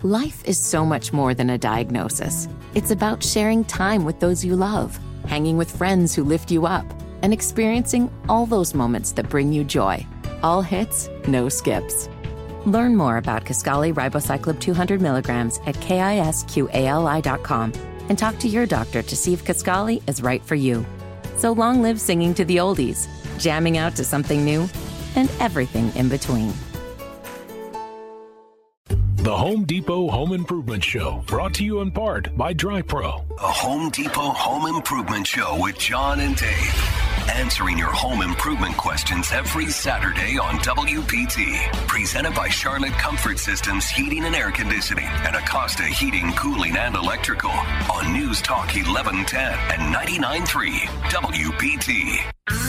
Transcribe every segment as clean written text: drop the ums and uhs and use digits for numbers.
Life is so much more than a diagnosis. It's about sharing time with those you love, hanging with friends who lift you up, and experiencing all those moments that bring you joy. All hits, no skips. Learn more about Kisqali Ribociclib 200 milligrams at KISQALI.com and talk to your doctor to see if Kisqali is right for you. So long live singing to the oldies, jamming out to something new, and everything in between. The Home Depot Home Improvement Show, brought to you in part by DryPro. The Home Depot Home Improvement Show with John and Dave. Answering your home improvement questions every Saturday on WPT. Presented by Charlotte Comfort Systems Heating and Air Conditioning and Acosta Heating, Cooling, and Electrical on News Talk 1110 and 99.3 WPT.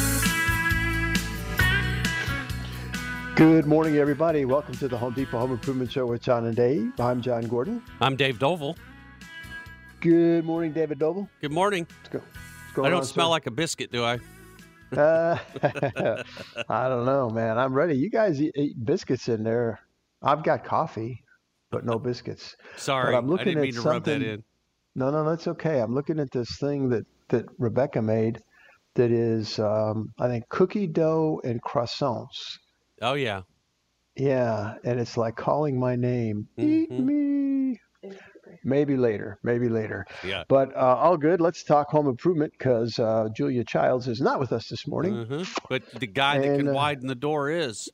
Good morning, everybody. Welcome to the Home Depot Home Improvement Show with John and Dave. I'm John Gordon. I'm Dave Doval. Good morning, David Doval. Good morning. Let's go. What's going I don't on, smell sir? like a biscuit, do I? I don't know, man. I'm ready. You guys eat biscuits in there. I've got coffee, but no biscuits. Sorry, But I'm looking I didn't at mean to rub that something- in. No, that's okay. I'm looking at this thing that Rebecca made that is, I think, cookie dough and croissants. Oh, yeah. Yeah, and it's like calling my name. Eat me. Maybe later. Yeah. But all good. Let's talk home improvement because Julia Childs is not with us this morning. But the guy that can widen the door is.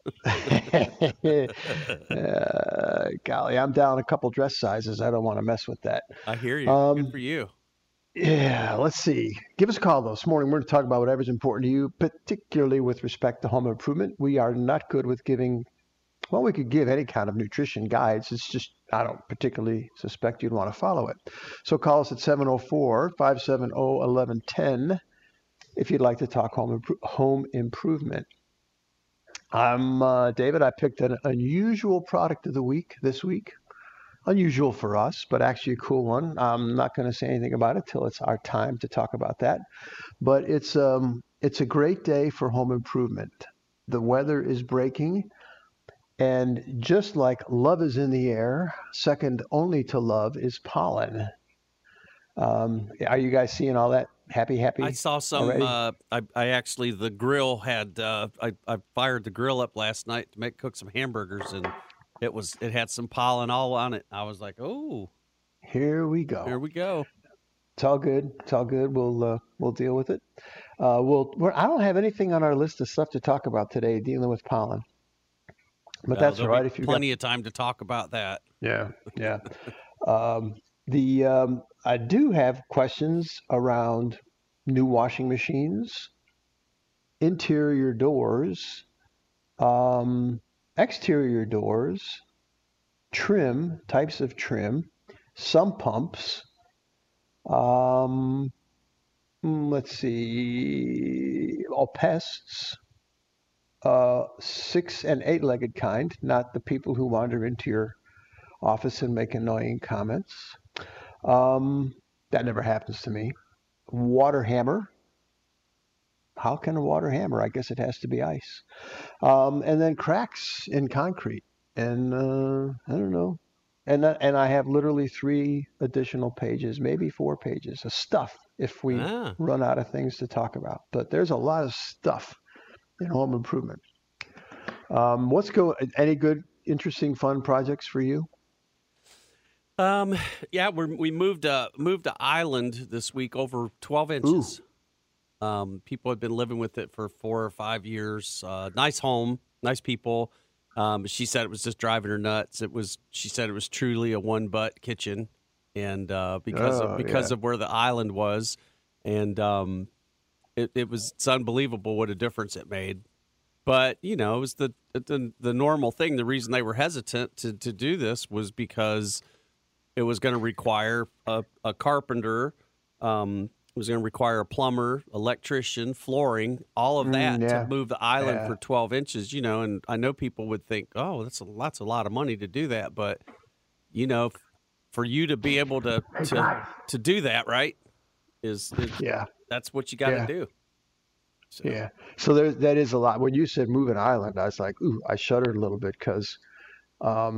Golly, I'm down a couple dress sizes. I don't want to mess with that. I hear you. Good for you. Yeah, let's see. Give us a call, though. This morning, we're going to talk about whatever's important to you, particularly with respect to home improvement. We are not good with giving, well, we could give any kind of nutrition guides. It's just, I don't particularly suspect you'd want to follow it. So call us at 704-570-1110 if you'd like to talk home improvement. I'm David. I picked an unusual product of the week this week. Unusual for us, but actually a cool one. I'm not going to say anything about it till it's our time to talk about that. But it's a great day for home improvement. The weather is breaking, and just like love is in the air, second only to love is pollen. Are you guys seeing all that? Happy? I saw some. already? I actually, the grill had. I fired the grill up last night to cook some hamburgers, and it had some pollen all on it. I was like, oh, Here we go. It's all good. We'll deal with it. I don't have anything on our list of stuff to talk about today dealing with pollen. But that's all right. If you've plenty of time to talk about that. Yeah. I do have questions around new washing machines, interior doors, exterior doors, trim, types of trim, sump pumps. Let's see, all pests, 6- and 8-legged kind, not the people who wander into your office and make annoying comments. That never happens to me. Water hammer. How can a water hammer? I guess it has to be ice. And then cracks in concrete. And I don't know. And I have literally 3 additional pages, maybe 4 pages of stuff if we run out of things to talk about. But there's a lot of stuff in home improvement. Any good, interesting, fun projects for you? Yeah, we moved a island this week over 12 inches. People had been living with it for 4 or 5 years. Nice home, nice people. She said it was just driving her nuts. She said it was truly a one-butt kitchen, and because of where the island was, and it's unbelievable what a difference it made. But it was the normal thing. The reason they were hesitant to do this was because it was going to require a carpenter. It was going to require a plumber, electrician, flooring, all of that to move the island for 12 inches, and I know people would think, oh, that's a lot of money to do that. But, for you to be able to do that, right, that's what you got to do. So. Yeah. So that is a lot. When you said move an island, I was like, ooh, I shuddered a little bit because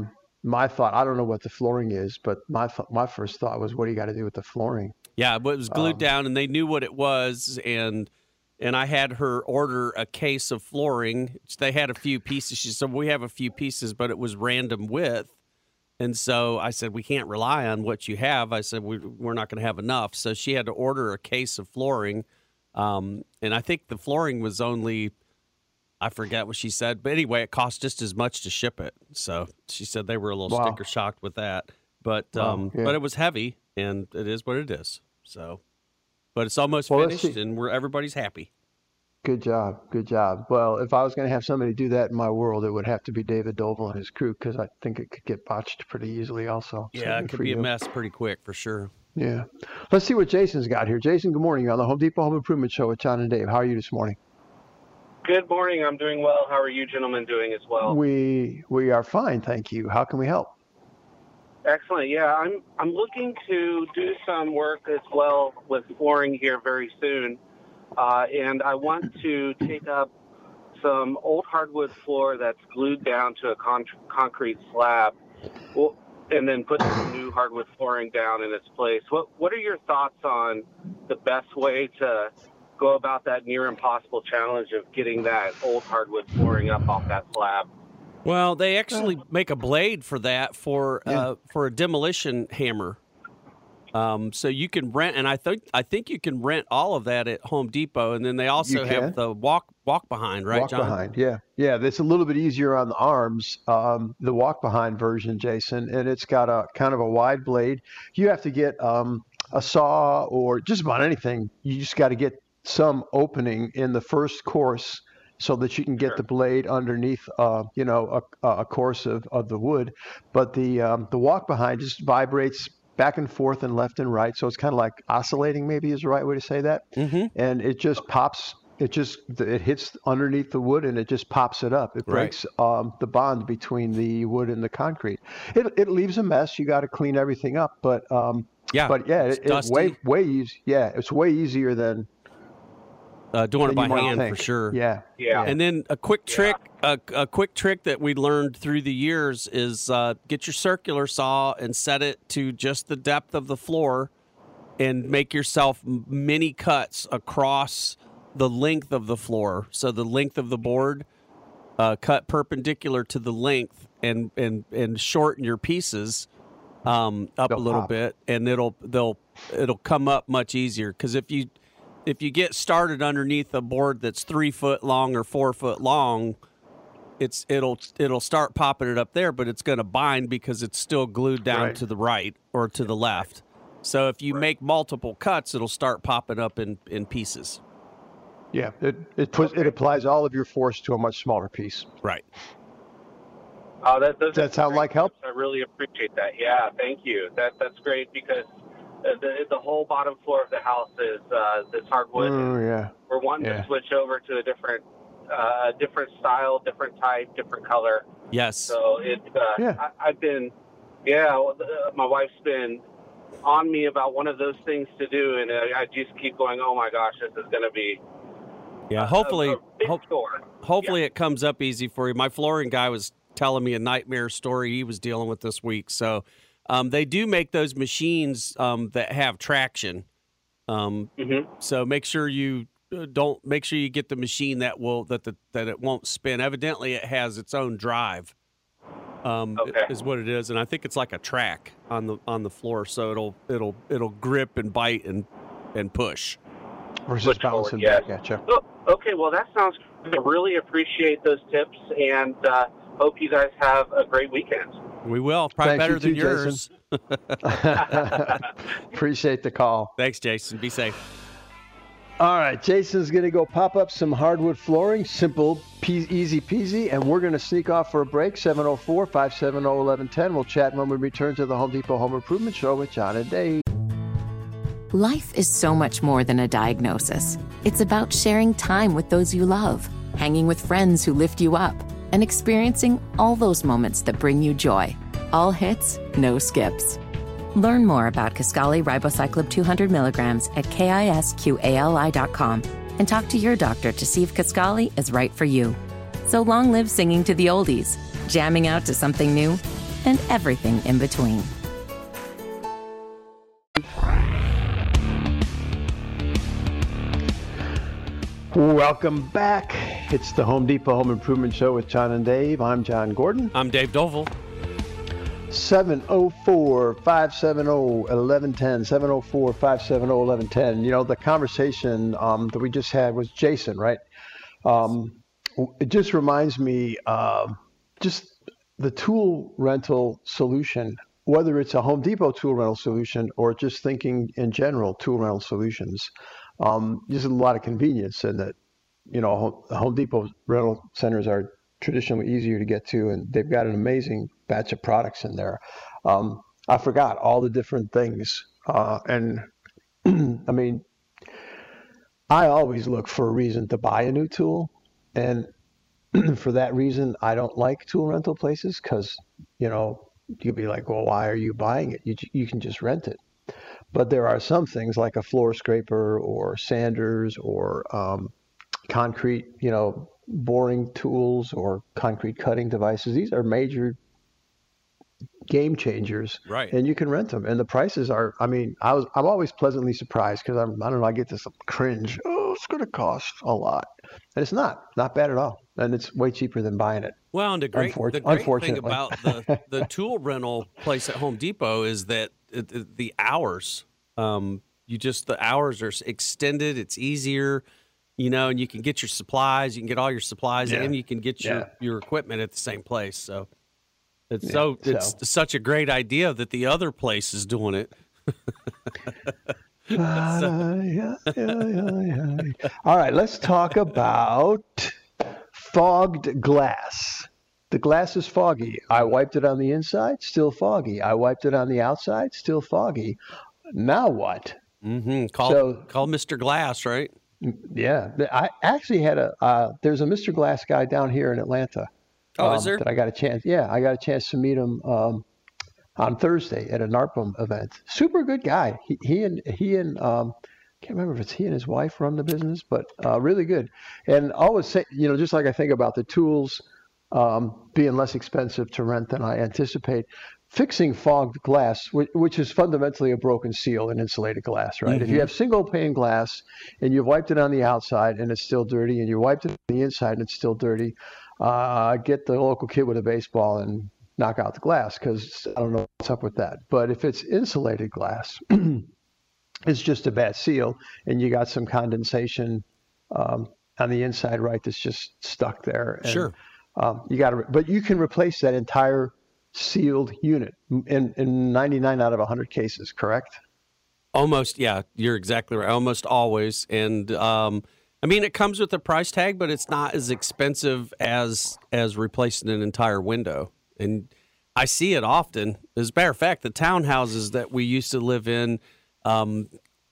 my thought, I don't know what the flooring is, but my first thought was, what do you got to do with the flooring? Yeah, but it was glued down, and they knew what it was, and I had her order a case of flooring. They had a few pieces. She said, we have a few pieces, but it was random width. And so I said, we can't rely on what you have. I said, we're not going to have enough. So she had to order a case of flooring. And I think the flooring was only, I forget what she said. But anyway, it cost just as much to ship it. So she said they were a little sticker shocked with that. But but it was heavy, and it is what it is. So, but it's almost finished, and everybody's happy. Good job. Good job. Well, if I was going to have somebody do that in my world, it would have to be David Doble and his crew, because I think it could get botched pretty easily also. Yeah, it could be a mess pretty quick for sure. Yeah. Let's see what Jason's got here. Jason, good morning. You're on the Home Depot Home Improvement Show with John and Dave. How are you this morning? Good morning. I'm doing well. How are you gentlemen doing as well? We are fine, thank you. How can we help? Excellent. Yeah, I'm looking to do some work as well with flooring here very soon. And I want to take up some old hardwood floor that's glued down to a concrete slab, and then put some new hardwood flooring down in its place. What are your thoughts on the best way to go about that near impossible challenge of getting that old hardwood flooring up off that slab? Well, they actually make a blade for that for a demolition hammer. So you can rent, and I think you can rent all of that at Home Depot, and then they also have the walk behind, right, John? Walk behind, yeah. That's a little bit easier on the arms, the walk behind version, Jason, and it's got a kind of a wide blade. You have to get a saw or just about anything. You just got to get some opening in the first course so that you can get the blade underneath, a course of the wood. But the walk behind just vibrates back and forth and left and right. So it's kind of like oscillating, maybe is the right way to say that. Mm-hmm. And it just pops, it hits underneath the wood and it just pops it up. It breaks the bond between the wood and the concrete. It leaves a mess. You got to clean everything up. But it's way easy. Yeah, it's way easier than doing it by hand for sure. Yeah. And then a quick trick, a quick trick that we learned through the years is get your circular saw and set it to just the depth of the floor, and make yourself mini cuts across the length of the floor. So the length of the board, cut perpendicular to the length, and shorten your pieces up a little bit, and it'll come up much easier. Because if you get started underneath a board that's 3 foot long or 4 foot long, it'll start popping it up there, but it's going to bind because it's still glued down to the right or to the left. So if you make multiple cuts, it'll start popping up in pieces. Yeah, it applies all of your force to a much smaller piece. Right. That's how like help. I really appreciate that. Yeah, thank you. That's great, because the whole bottom floor of the house is this hardwood. We're wanting to switch over to a different style, different type, different color. Yes. So my wife's been on me about one of those things to do, and I just keep going, oh my gosh, this is going to be hopefully a big store. Hopefully it comes up easy for you. My flooring guy was telling me a nightmare story he was dealing with this week. So they do make those machines that have traction. So make sure you get the machine that it won't spin. Evidently it has its own drive. Is what it is, and I think it's like a track on the floor, so it'll grip and bite and push. Versus bouncing back at you. Oh, okay, well that sounds good. I really appreciate those tips, and hope you guys have a great weekend. We will. Probably better than yours. Appreciate the call. Thanks, Jason. Be safe. All right, Jason's going to go pop up some hardwood flooring, simple, easy peasy, and we're going to sneak off for a break, 704-570-1110. We'll chat when we return to the Home Depot Home Improvement Show with John and Dave. Life is so much more than a diagnosis. It's about sharing time with those you love, hanging with friends who lift you up, and experiencing all those moments that bring you joy. All hits, no skips. Learn more about Kisqali Ribociclib 200 milligrams at KISQALI.com and talk to your doctor to see if Kisqali is right for you. So long live singing to the oldies, jamming out to something new, and everything in between. Welcome back. It's the Home Depot Home Improvement Show with John and Dave. I'm John Gordon. I'm Dave Doval. 704-570-1110, 704-570-1110. You know, the conversation that we just had was Jason, right? It just reminds me of just the tool rental solution, whether it's a Home Depot tool rental solution or just thinking in general tool rental solutions. There's a lot of convenience in that, you know, Home Depot rental centers are traditionally easier to get to, and they've got an amazing batch of products in there. I forgot all the different things. And I mean, I always look for a reason to buy a new tool. And for that reason, I don't like tool rental places because, you know, you'd be like, well, why are you buying it? You can just rent it. But there are some things like a floor scraper or sanders or concrete, you know, boring tools or concrete cutting devices. These are major game changers, right? And you can rent them. And the prices are, I mean, I'm always pleasantly surprised because I don't know, I get this cringe. Oh, it's going to cost a lot. And it's not bad at all. And it's way cheaper than buying it. Well, and the great thing about the tool rental place at Home Depot is that the hours, the hours are extended. It's easier, you know, and you can get your supplies. You can get all your supplies, and you can get your equipment at the same place. So it's it's such a great idea that the other place is doing it. All right, let's talk about fogged glass. The glass is foggy. I wiped it on the inside, still foggy. I wiped it on the outside, still foggy. Now what? Mm-hmm. Call Mr. Glass, right? Yeah. I actually had there's a Mr. Glass guy down here in Atlanta. Oh, is there? That I got a chance to meet him on Thursday at a NARPM event. Super good guy. He and can't remember if it's he and his wife run the business, but really good. And always say, you know, just like I think about the tools being less expensive to rent than I anticipate, fixing fogged glass, which is fundamentally a broken seal in insulated glass, right? Mm-hmm. If you have single pane glass and you've wiped it on the outside and it's still dirty, and you wiped it on the inside and it's still dirty, get the local kid with a baseball and knock out the glass, because I don't know what's up with that. But if it's insulated glass, it's just a bad seal, and you got some condensation on the inside, right? That's just stuck there. And, sure. But you can replace that entire sealed unit in 99 out of 100 cases, correct? Almost, yeah. You're exactly right. Almost always. And I mean, it comes with a price tag, but it's not as expensive as replacing an entire window. And I see it often. As a matter of fact, the townhouses that we used to live in, one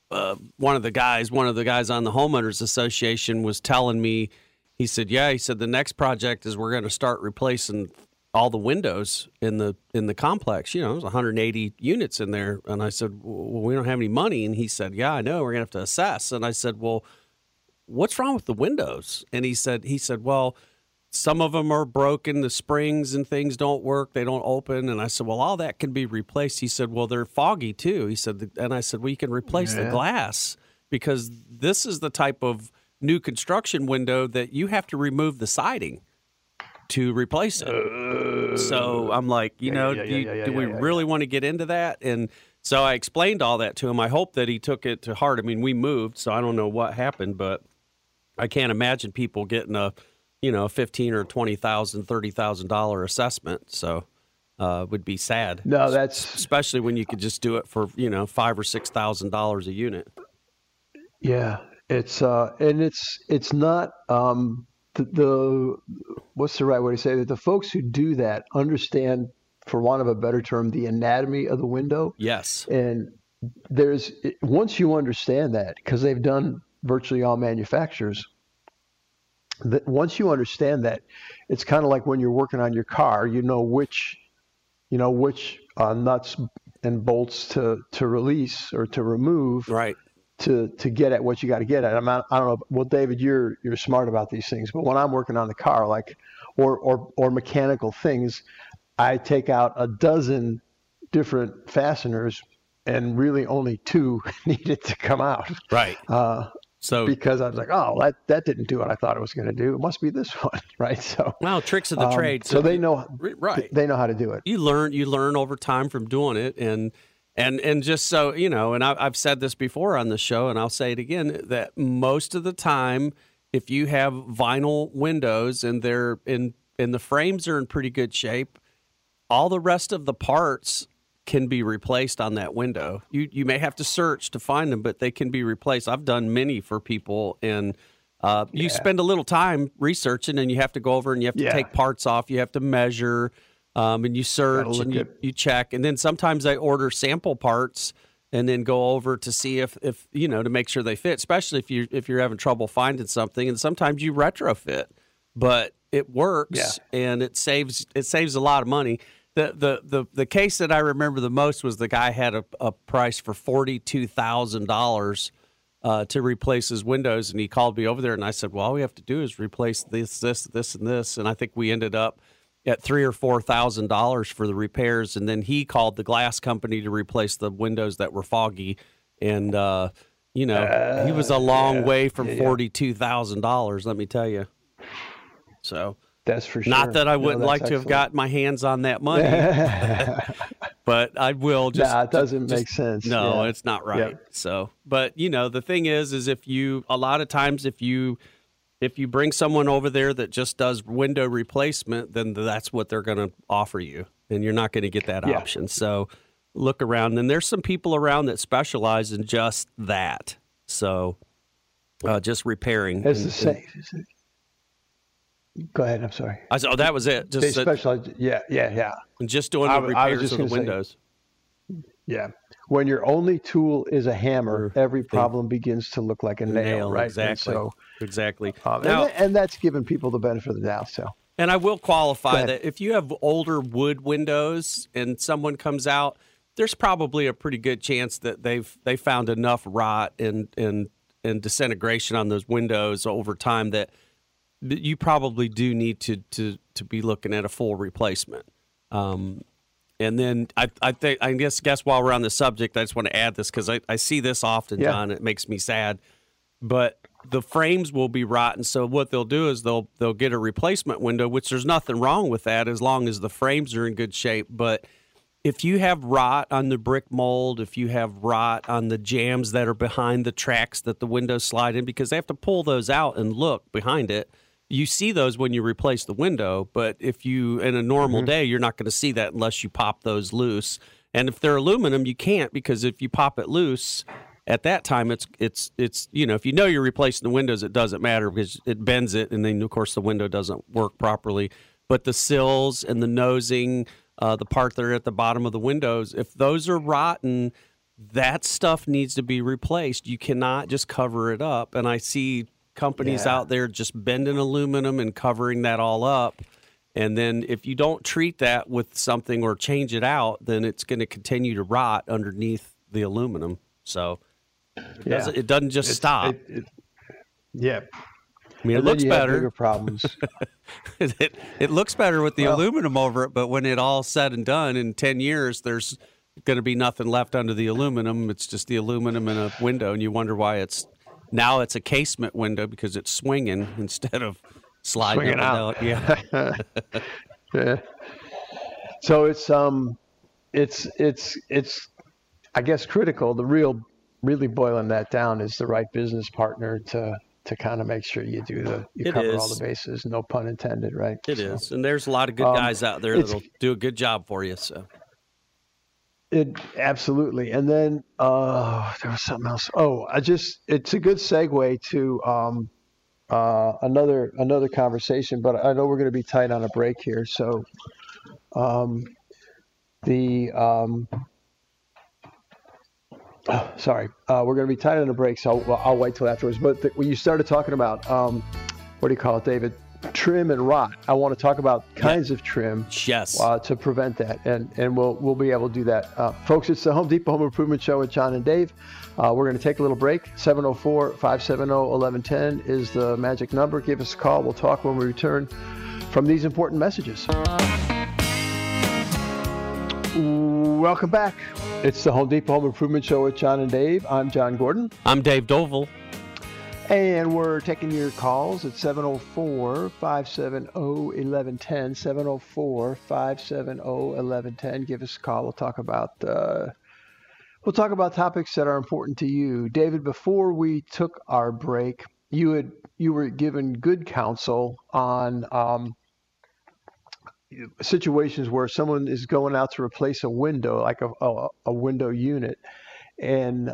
of the guys on the Homeowners Association was telling me, he said, the next project is we're going to start replacing all the windows in the complex. You know, there's 180 units in there. And I said, well, we don't have any money. And he said, yeah, I know, we're going to have to assess. And I said, well, what's wrong with the windows? And he said, well, some of them are broken. The springs and things don't work. They don't open. And I said, well, all that can be replaced. He said, well, they're foggy too. He said, and I said, well, you can replace the glass, because this is the type of new construction window that you have to remove the siding to replace it. So I'm like, do we really want to get into that? And so I explained all that to him. I hope that he took it to heart. I mean, we moved, so I don't know what happened, but I can't imagine people getting a $15,000 or $20,000, $30,000 assessment. So would be sad. No, that's especially when you could just do it for $5,000 or $6,000 a unit. Yeah, it's not the what's the right way to say that? The folks who do that understand, for want of a better term, the anatomy of the window. Yes, and once you understand that, because they've done virtually all manufacturers. That once you understand that, it's kind of like when you're working on your car, you know which nuts and bolts to release or to remove, right? To get at what you got to get at. I don't know. Well, David, you're smart about these things, but when I'm working on the car, like or mechanical things, I take out a dozen different fasteners, and really only 2 needed to come out. Right. So because I was like, oh, that didn't do what I thought it was going to do. It must be this one, right? So well, tricks of the trade. So they know, right? They know how to do it. You learn over time from doing it, and just so you know, and I've said this before on the show, and I'll say it again, that most of the time, if you have vinyl windows and they're and the frames are in pretty good shape, all the rest of the parts can be replaced on that window. You may have to search to find them, but they can be replaced. I've done many for people, and you spend a little time researching, and you have to go over and you have to take parts off. You have to measure, and you search and you check. And then sometimes I order sample parts and then go over to see if you know, to make sure they fit, especially if you're having trouble finding something. And sometimes you retrofit, but it works and it saves a lot of money. The case that I remember the most was the guy had a price for $42,000 to replace his windows, and he called me over there, and I said, well, all we have to do is replace this, and this, and I think we ended up at $3,000 or $4,000 for the repairs, and then he called the glass company to replace the windows that were foggy, and he was a long way from $42,000, let me tell you. So. That's for sure. Not that I wouldn't like to have got my hands on that money, but I will just. It doesn't make sense. No, it's not right. Yep. So, but the thing is if you, a lot of times if you bring someone over there that just does window replacement, then that's what they're going to offer you, and you're not going to get that option. So look around, and there's some people around that specialize in just that. So just repairing. It's the same. Go ahead. I'm sorry. I said, that was it. Just they specialize. Yeah. And just doing the repairs of the windows. Yeah. When your only tool is a hammer, every problem begins to look like a nail, right? Exactly. Exactly. Now, and that's giving people the benefit of the doubt. So. And I will qualify that if you have older wood windows and someone comes out, there's probably a pretty good chance that they found enough rot and disintegration on those windows over time that you probably do need to be looking at a full replacement. And then I guess while we're on the subject, I just want to add this because I see this often, John. It makes me sad. But the frames will be rotten, so what they'll do is they'll get a replacement window, which there's nothing wrong with that as long as the frames are in good shape. But if you have rot on the brick mold, if you have rot on the jambs that are behind the tracks that the windows slide in, because they have to pull those out and look behind it. You see those when you replace the window, but if you, in a normal day, you're not going to see that unless you pop those loose. And if they're aluminum, you can't, because if you pop it loose, at that time, it's if you're replacing the windows, it doesn't matter because it bends it, and then, of course, the window doesn't work properly. But the sills and the nosing, the part that are at the bottom of the windows, if those are rotten, that stuff needs to be replaced. You cannot just cover it up. And I see companies out there just bending aluminum and covering that all up. And then if you don't treat that with something or change it out, then it's going to continue to rot underneath the aluminum. So it doesn't just stop. I mean, it looks better. Bigger problems. it looks better with the aluminum over it, but when it all said and done in 10 years, there's going to be nothing left under the aluminum. It's just the aluminum in a window, and you wonder why now it's a casement window because it's swinging instead of sliding out. Yeah. So it's I guess critical. The really boiling that down is the right business partner to kind of make sure you cover all the bases. No pun intended, right? It is, and there's a lot of good guys out there that'll do a good job for you. So. It absolutely. And then there was something else. It's a good segue to another conversation, but I know we're going to be tight on a break here. So we're going to be tight on a break, so I'll wait till afterwards. But when you started talking about, what do you call it, David? Trim and rot. I want to talk about kinds of trim to prevent that, and we'll be able to do that. Folks, it's the Home Depot Home Improvement Show with John and Dave. We're going to take a little break. 704-570-1110 is the magic number. Give us a call. We'll talk when we return from these important messages. Welcome back. It's the Home Depot Home Improvement Show with John and Dave. I'm John Gordon. I'm Dave Dovell. And we're taking your calls at 704-570-1110, 704-570-1110. Give us a call. We'll talk about topics that are important to you. David, before we took our break, you were given good counsel on situations where someone is going out to replace a window, like a window unit, and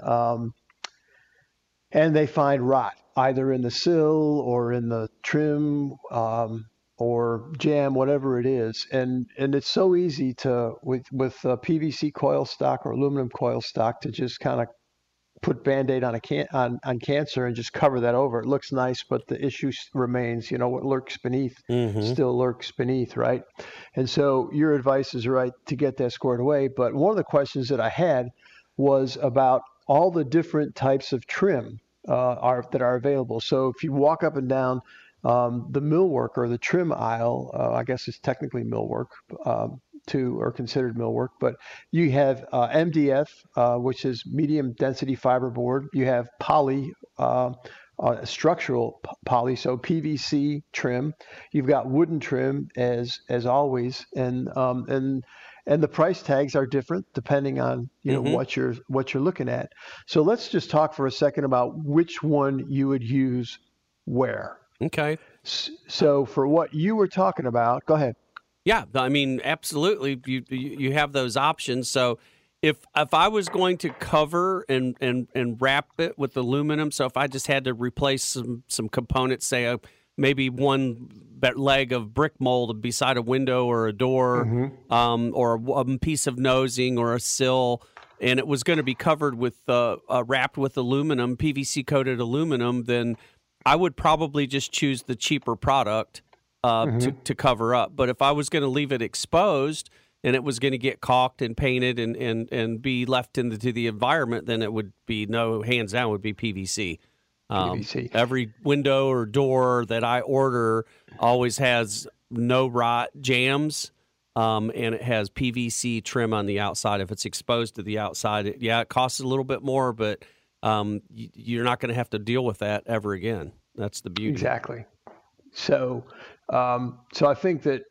they find rot either in the sill or in the trim or jamb, whatever it is, and it's so easy to with PVC coil stock or aluminum coil stock to just kind of put Band-Aid on cancer and just cover that over. It looks nice, but the issue remains. What lurks beneath still lurks beneath, right? And so your advice is right to get that squared away. But one of the questions that I had was about all the different types of trim that are available. So if you walk up and down the millwork or the trim aisle, I guess it's technically millwork, or considered millwork, but you have MDF, which is medium density fiberboard. You have poly, structural poly, so PVC trim. You've got wooden trim as always, and the price tags are different depending on what you're looking at. So let's just talk for a second about which one you would use where. Okay. So for what you were talking about, go ahead. Yeah, I mean, absolutely. You have those options. So if I was going to cover and wrap it with aluminum, so if I just had to replace some components, say maybe one leg of brick mold beside a window or a door, or a piece of nosing or a sill, and it was going to be covered with wrapped with aluminum, PVC coated aluminum, then I would probably just choose the cheaper product to cover up. But if I was going to leave it exposed and it was going to get caulked and painted and be left into the environment, then it would be hands down would be PVC. PVC. Every window or door that I order always has no rot jambs, and it has PVC trim on the outside. If it's exposed to the outside, it costs a little bit more, but you're not going to have to deal with that ever again. That's the beauty. Exactly. So I think that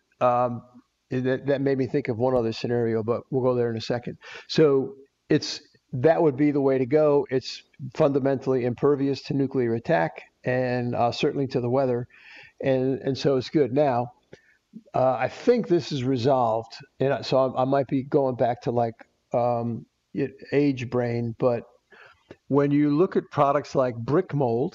that made me think of one other scenario, but we'll go there in a second. So that would be the way to go. It's fundamentally impervious to nuclear attack and certainly to the weather, and so it's good. Now, I think this is resolved, and so I might be going back to age brain, but when you look at products like brick mold,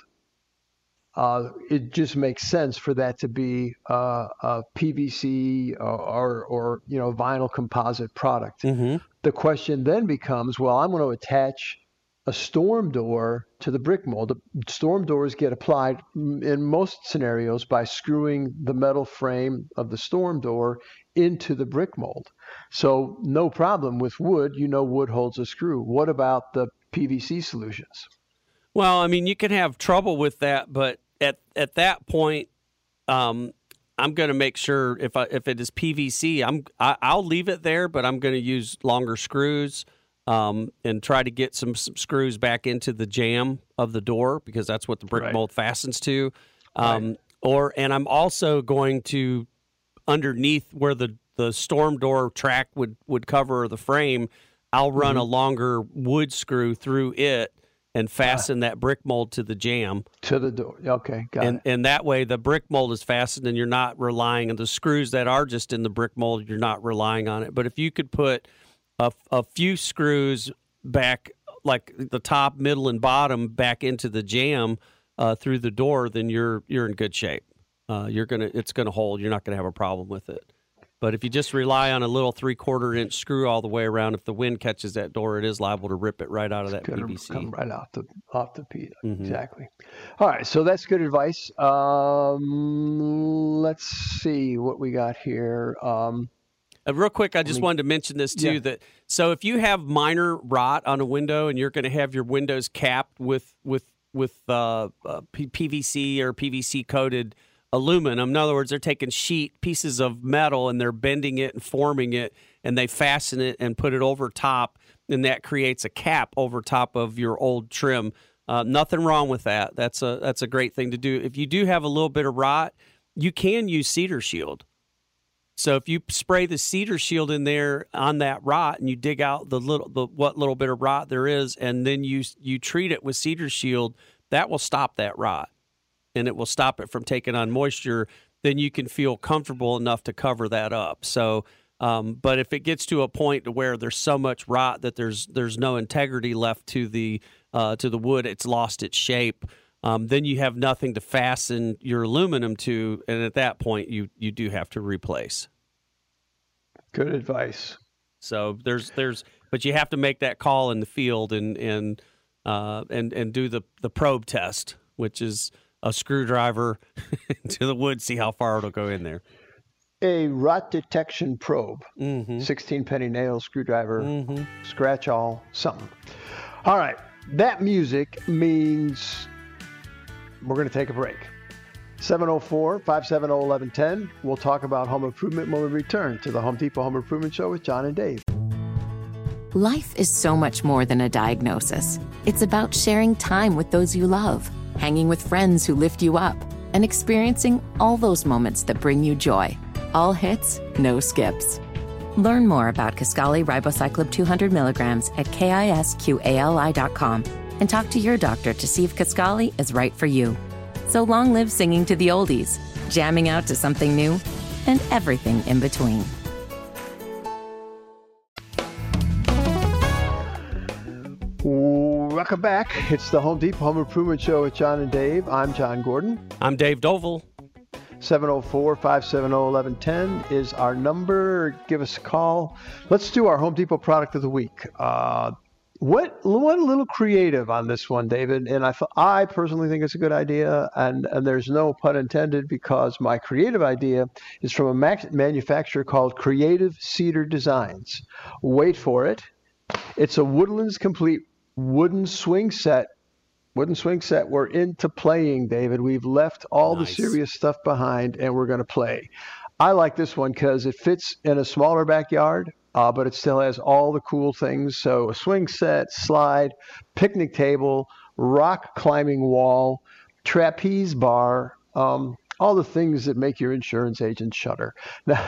it just makes sense for that to be a PVC or vinyl composite product. The question then becomes, well, I'm going to attach a storm door to the brick mold. The storm doors get applied in most scenarios by screwing the metal frame of the storm door into the brick mold. So no problem with wood. Wood holds a screw. What about the PVC solutions? Well, I mean, you can have trouble with that, but at that point, I'm going to make sure if it is PVC, I'll leave it there, but I'm going to use longer screws and try to get some screws back into the jamb of the door, because that's what the brick mold fastens to. And I'm also going to, underneath where the storm door track would cover the frame, I'll run a longer wood screw through it and fasten that brick mold to the jamb. To the door. Okay, got it. And that way the brick mold is fastened and you're not relying on the screws that are just in the brick mold. You're not relying on it. But if you could put a few screws back, like the top, middle, and bottom, back into the jamb through the door, then you're in good shape. It's gonna hold. You're not gonna have a problem with it. But if you just rely on a little 3/4 inch screw all the way around, if the wind catches that door, it is liable to rip it right out of that PVC. Come right off the P. Exactly. All right, so that's good advice. Let's see what we got here. Real quick, I just wanted to mention this too. That so if you have minor rot on a window and you're going to have your windows capped with PVC or PVC coated aluminum. In other words, they're taking pieces of metal and they're bending it and forming it, and they fasten it and put it over top, and that creates a cap over top of your old trim. Nothing wrong with that. That's a great thing to do. If you do have a little bit of rot, you can use Cedar Shield. So if you spray the Cedar Shield in there on that rot, and you dig out what little bit of rot there is, and then you treat it with Cedar Shield, that will stop that rot, and it will stop it from taking on moisture. Then you can feel comfortable enough to cover that up. So, but if it gets to a point to where there's so much rot that there's no integrity left to the wood, it's lost its shape. Then you have nothing to fasten your aluminum to, and at that point, you do have to replace. Good advice. So but you have to make that call in the field and do the probe test, which is a screwdriver to the wood, see how far it'll go in there. A rot detection probe, 16 penny nail, screwdriver, scratch all, something. All right, that music means we're going to take a break. 704-570-1110. We'll talk about home improvement when we return to the Home Depot Home Improvement Show with John and Dave. Life is so much more than a diagnosis. It's about sharing time with those you love, hanging with friends who lift you up, and experiencing all those moments that bring you joy. All hits, no skips. Learn more about Kisqali Ribociclib 200 milligrams at KISQALI.com and talk to your doctor to see if Kisqali is right for you. So long live singing to the oldies, jamming out to something new, and everything in between. Welcome back. It's the Home Depot Home Improvement Show with John and Dave. I'm John Gordon. I'm Dave Dovell. 704-570-1110 is our number. Give us a call. Let's do our Home Depot product of the week. What a little creative on this one, David, and I personally think it's a good idea, and there's no pun intended, because my creative idea is from a manufacturer called Creative Cedar Designs. Wait for it. It's a Woodlands Complete wooden swing set. We're into playing, David. We've left all the serious stuff behind, and we're going to play. I like this one because it fits in a smaller backyard, but it still has all the cool things. So a swing set, slide, picnic table, rock climbing wall, trapeze bar, all the things that make your insurance agent shudder. No,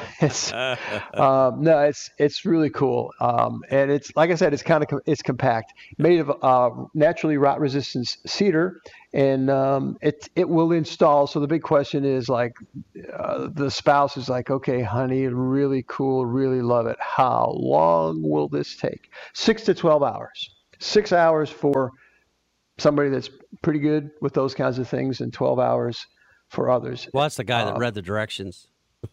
it's really cool. And it's, like I said, it's compact, made of naturally rot resistant cedar, and it will install. So the big question is, like, the spouse is like, okay, honey, really cool, really love it. How long will this take? 6 to 12 hours. 6 hours for somebody that's pretty good with those kinds of things, and 12 hours for others. Well, that's the guy that read the directions.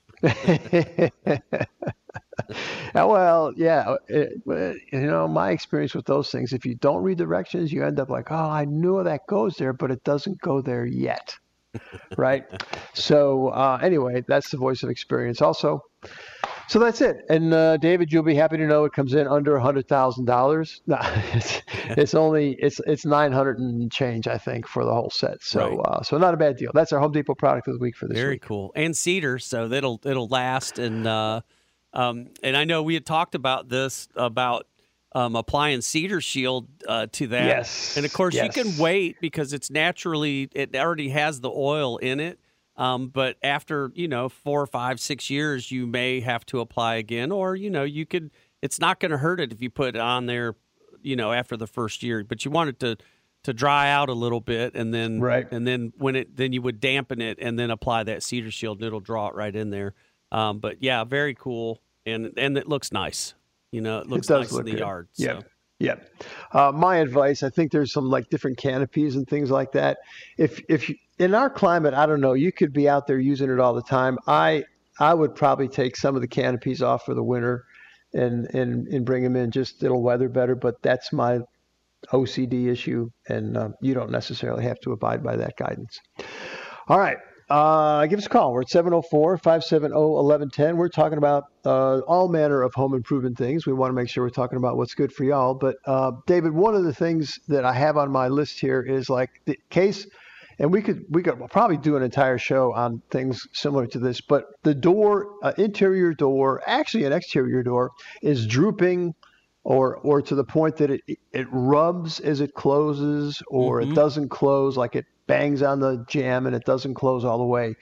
Well, yeah. My experience with those things, if you don't read directions, you end up like, oh, I knew that goes there, but it doesn't go there yet. Right? So anyway, that's the voice of experience also. So that's it. And David, you'll be happy to know it comes in under $100,000. No, it's only it's 900 and change, I think, for the whole set. So right. So not a bad deal. That's our Home Depot product of the week for this week. Very cool. And cedar, so it'll last. And I know we had talked about this, about applying Cedar Shield to that. Yes. And of course you can wait, because it already has the oil in it. But after, 4, 5, 6 years, you may have to apply again, or, it's not going to hurt it if you put it on there, after the first year, but you want it to dry out a little bit, and then, right. And then then you would dampen it and then apply that Cedar Shield, and it'll draw it right in there. But yeah, very cool. And it looks nice. It looks nice in the yard. Yeah. So. Yeah. My advice, I think there's some different canopies and things like that. If you, in our climate, I don't know, you could be out there using it all the time. I would probably take some of the canopies off for the winter and bring them in. Just, it'll weather better, but that's my OCD issue, and you don't necessarily have to abide by that guidance. All right. Give us a call. We're at 704-570-1110. We're talking about all manner of home improvement things. We want to make sure we're talking about what's good for y'all. But David, one of the things that I have on my list here is, like, the case and we could probably do an entire show on things similar to this, but the door, interior door, actually an exterior door, is drooping or to the point that it rubs as it closes, or it doesn't close, like it bangs on the jamb and it doesn't close all the way.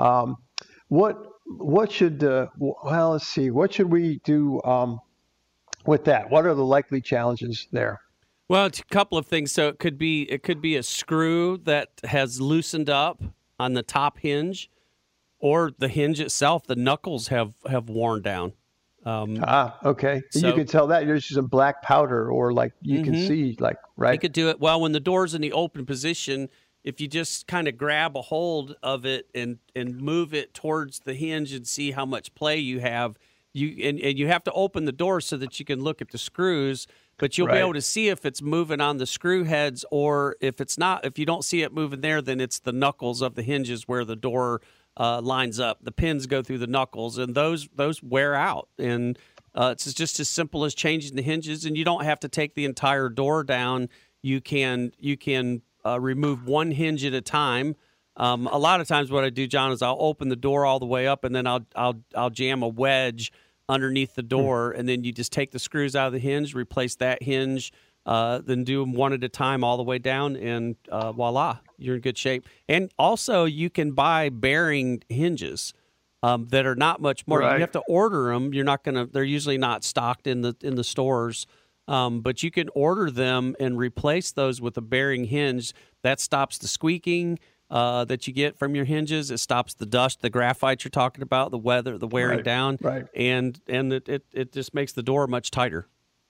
What should let's see, what should we do with that? What are the likely challenges there? Well, it's a couple of things. So it could be a screw that has loosened up on the top hinge, or the hinge itself, the knuckles have worn down. Okay. So you can tell that there's some black powder, or like you can see, like, right. You could do it well when the door's in the open position. If you just kind of grab a hold of it and move it towards the hinge and see how much play you have, you have to open the door so that you can look at the screws, but you'll be able to see if it's moving on the screw heads, or if it's not. If you don't see it moving there, then it's the knuckles of the hinges where the door lines up. The pins go through the knuckles, and those wear out. And it's just as simple as changing the hinges, and you don't have to take the entire door down. You can remove one hinge at a time. A lot of times what I do, John, is I'll open the door all the way up, and then I'll jam a wedge underneath the door, and then you just take the screws out of the hinge, replace that hinge, then do them one at a time all the way down, and voila, you're in good shape. And also, you can buy bearing hinges that are not much more. You have to order them. They're usually not stocked in the stores. But you can order them and replace those with a bearing hinge. That stops the squeaking that you get from your hinges. It stops the dust, the graphite you're talking about, the wearing down, and it just makes the door much tighter.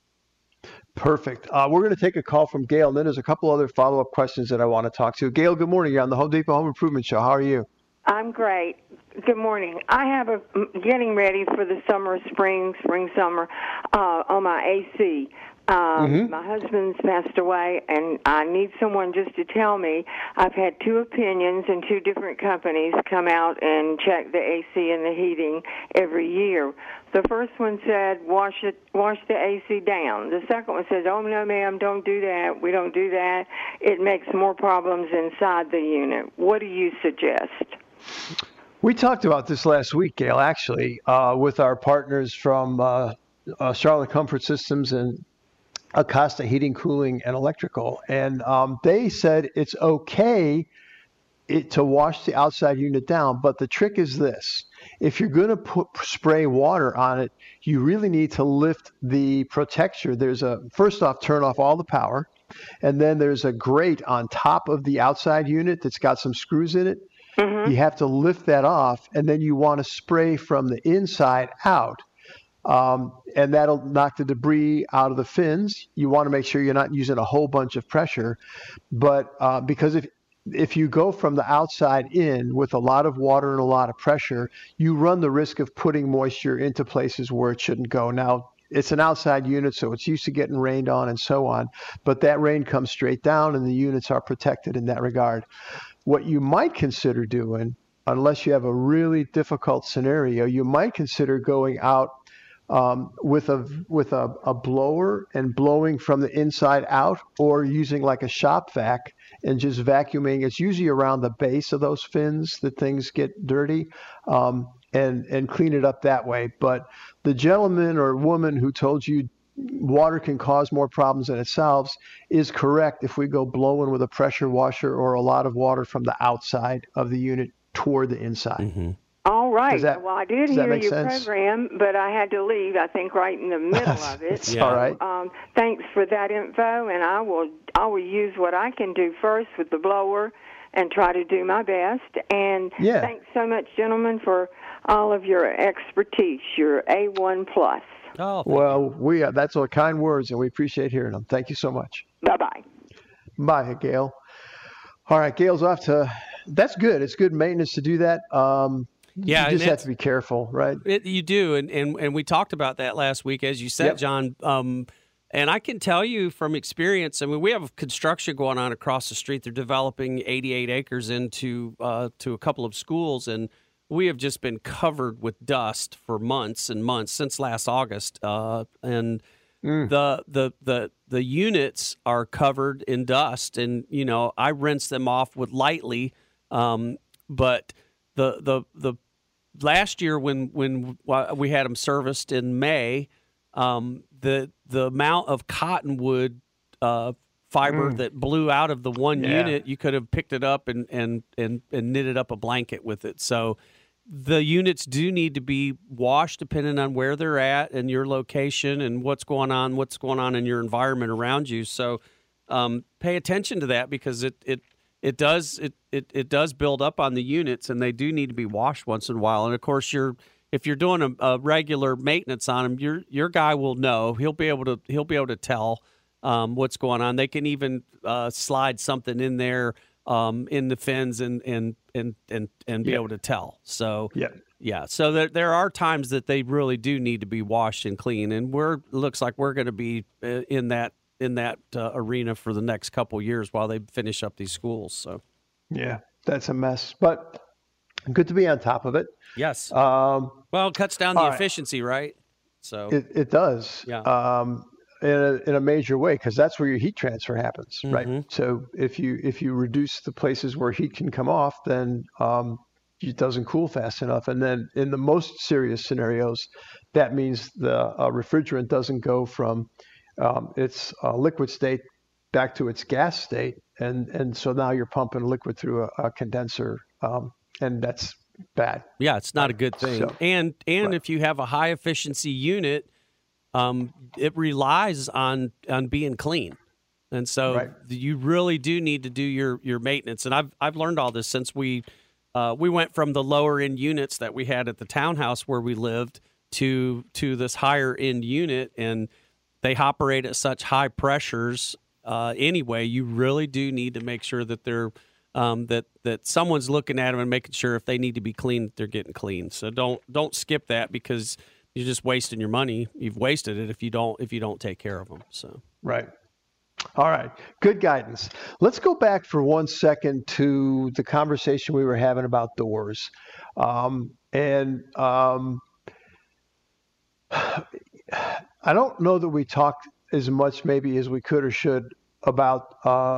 Perfect. We're going to take a call from Gail, and then there's a couple other follow-up questions that I want to talk to. Gail, good morning. You're on the Home Depot Home Improvement Show. How are you? I'm great. Good morning. I have getting ready for the spring, summer on my AC. My husband's passed away, and I need someone just to tell me. I've had two opinions, and two different companies come out and check the AC and the heating every year. The first one said, wash the AC down. The second one says, oh, no, ma'am, don't do that. We don't do that. It makes more problems inside the unit. What do you suggest? We talked about this last week, Gail, actually, with our partners from Charlotte Comfort Systems and Acosta Heating, Cooling, and Electrical. And they said it's okay to wash the outside unit down, but the trick is this. If you're going to spray water on it, you really need to lift the protector. First off, turn off all the power, and then there's a grate on top of the outside unit that's got some screws in it. You have to lift that off, and then you want to spray from the inside out. And that'll knock the debris out of the fins. You want to make sure you're not using a whole bunch of pressure, but because if you go from the outside in with a lot of water and a lot of pressure, you run the risk of putting moisture into places where it shouldn't go. Now, it's an outside unit, so it's used to getting rained on and so on, but that rain comes straight down, and the units are protected in that regard. What you might consider doing, unless you have a really difficult scenario, you might consider going out with a blower and blowing from the inside out, or using like a shop vac and just vacuuming. It's usually around the base of those fins that things get dirty, and clean it up that way. But the gentleman or woman who told you water can cause more problems than it solves is correct if we go blowing with a pressure washer or a lot of water from the outside of the unit toward the inside. All right. Well, I did hear your sense? Program, but I had to leave, I think, right in the middle of it. It's all right. Thanks for that info, and I will use what I can do first with the blower and try to do my best. And thanks so much, gentlemen, for all of your expertise. You're A1+. Oh, well, that's all kind words, and we appreciate hearing them. Thank you so much. Bye-bye. Bye, Gail. All right, Gail's off to. That's good. It's good maintenance to do that. You just have to be careful, right? You do, and we talked about that last week, as you said, John. And I can tell you from experience, I mean, we have construction going on across the street. They're developing 88 acres into to a couple of schools, and we have just been covered with dust for months and months since last August. And the units are covered in dust, and I rinse them off with lightly. But the last year when we had them serviced in May, the amount of cottonwood fiber that blew out of the one unit, you could have picked it up and knitted up a blanket with it. So the units do need to be washed depending on where they're at and your location and what's going on in your environment around you. So pay attention to that, because it does build up on the units, and they do need to be washed once in a while. And of course, if you're doing a regular maintenance on them, your guy will know. He'll be able to tell what's going on. They can even slide something in there in the fins and be able to tell. So so there are times that they really do need to be washed and clean, and looks like we're going to be in that arena for the next couple years while they finish up these schools. So that's a mess, but good to be on top of it. Yes. Well, it cuts down the efficiency, right? So it does. Yeah. In a major way, because that's where your heat transfer happens, right? So if you reduce the places where heat can come off, then it doesn't cool fast enough. And then in the most serious scenarios, that means the refrigerant doesn't go from its liquid state back to its gas state, and so now you're pumping liquid through a condenser, and that's bad. Yeah, it's not a good thing. So, and if you have a high efficiency unit, it relies on being clean, and so you really do need to do your maintenance. And I've learned all this since we went from the lower end units that we had at the townhouse where we lived to this higher end unit, and they operate at such high pressures. Anyway, you really do need to make sure that they're that someone's looking at them and making sure if they need to be clean, that they're getting clean. So don't skip that, because you're just wasting your money. You've wasted it if you don't take care of them. So right. All right. Good guidance. Let's go back for 1 second to the conversation we were having about doors, and I don't know that we talked as much maybe as we could or should about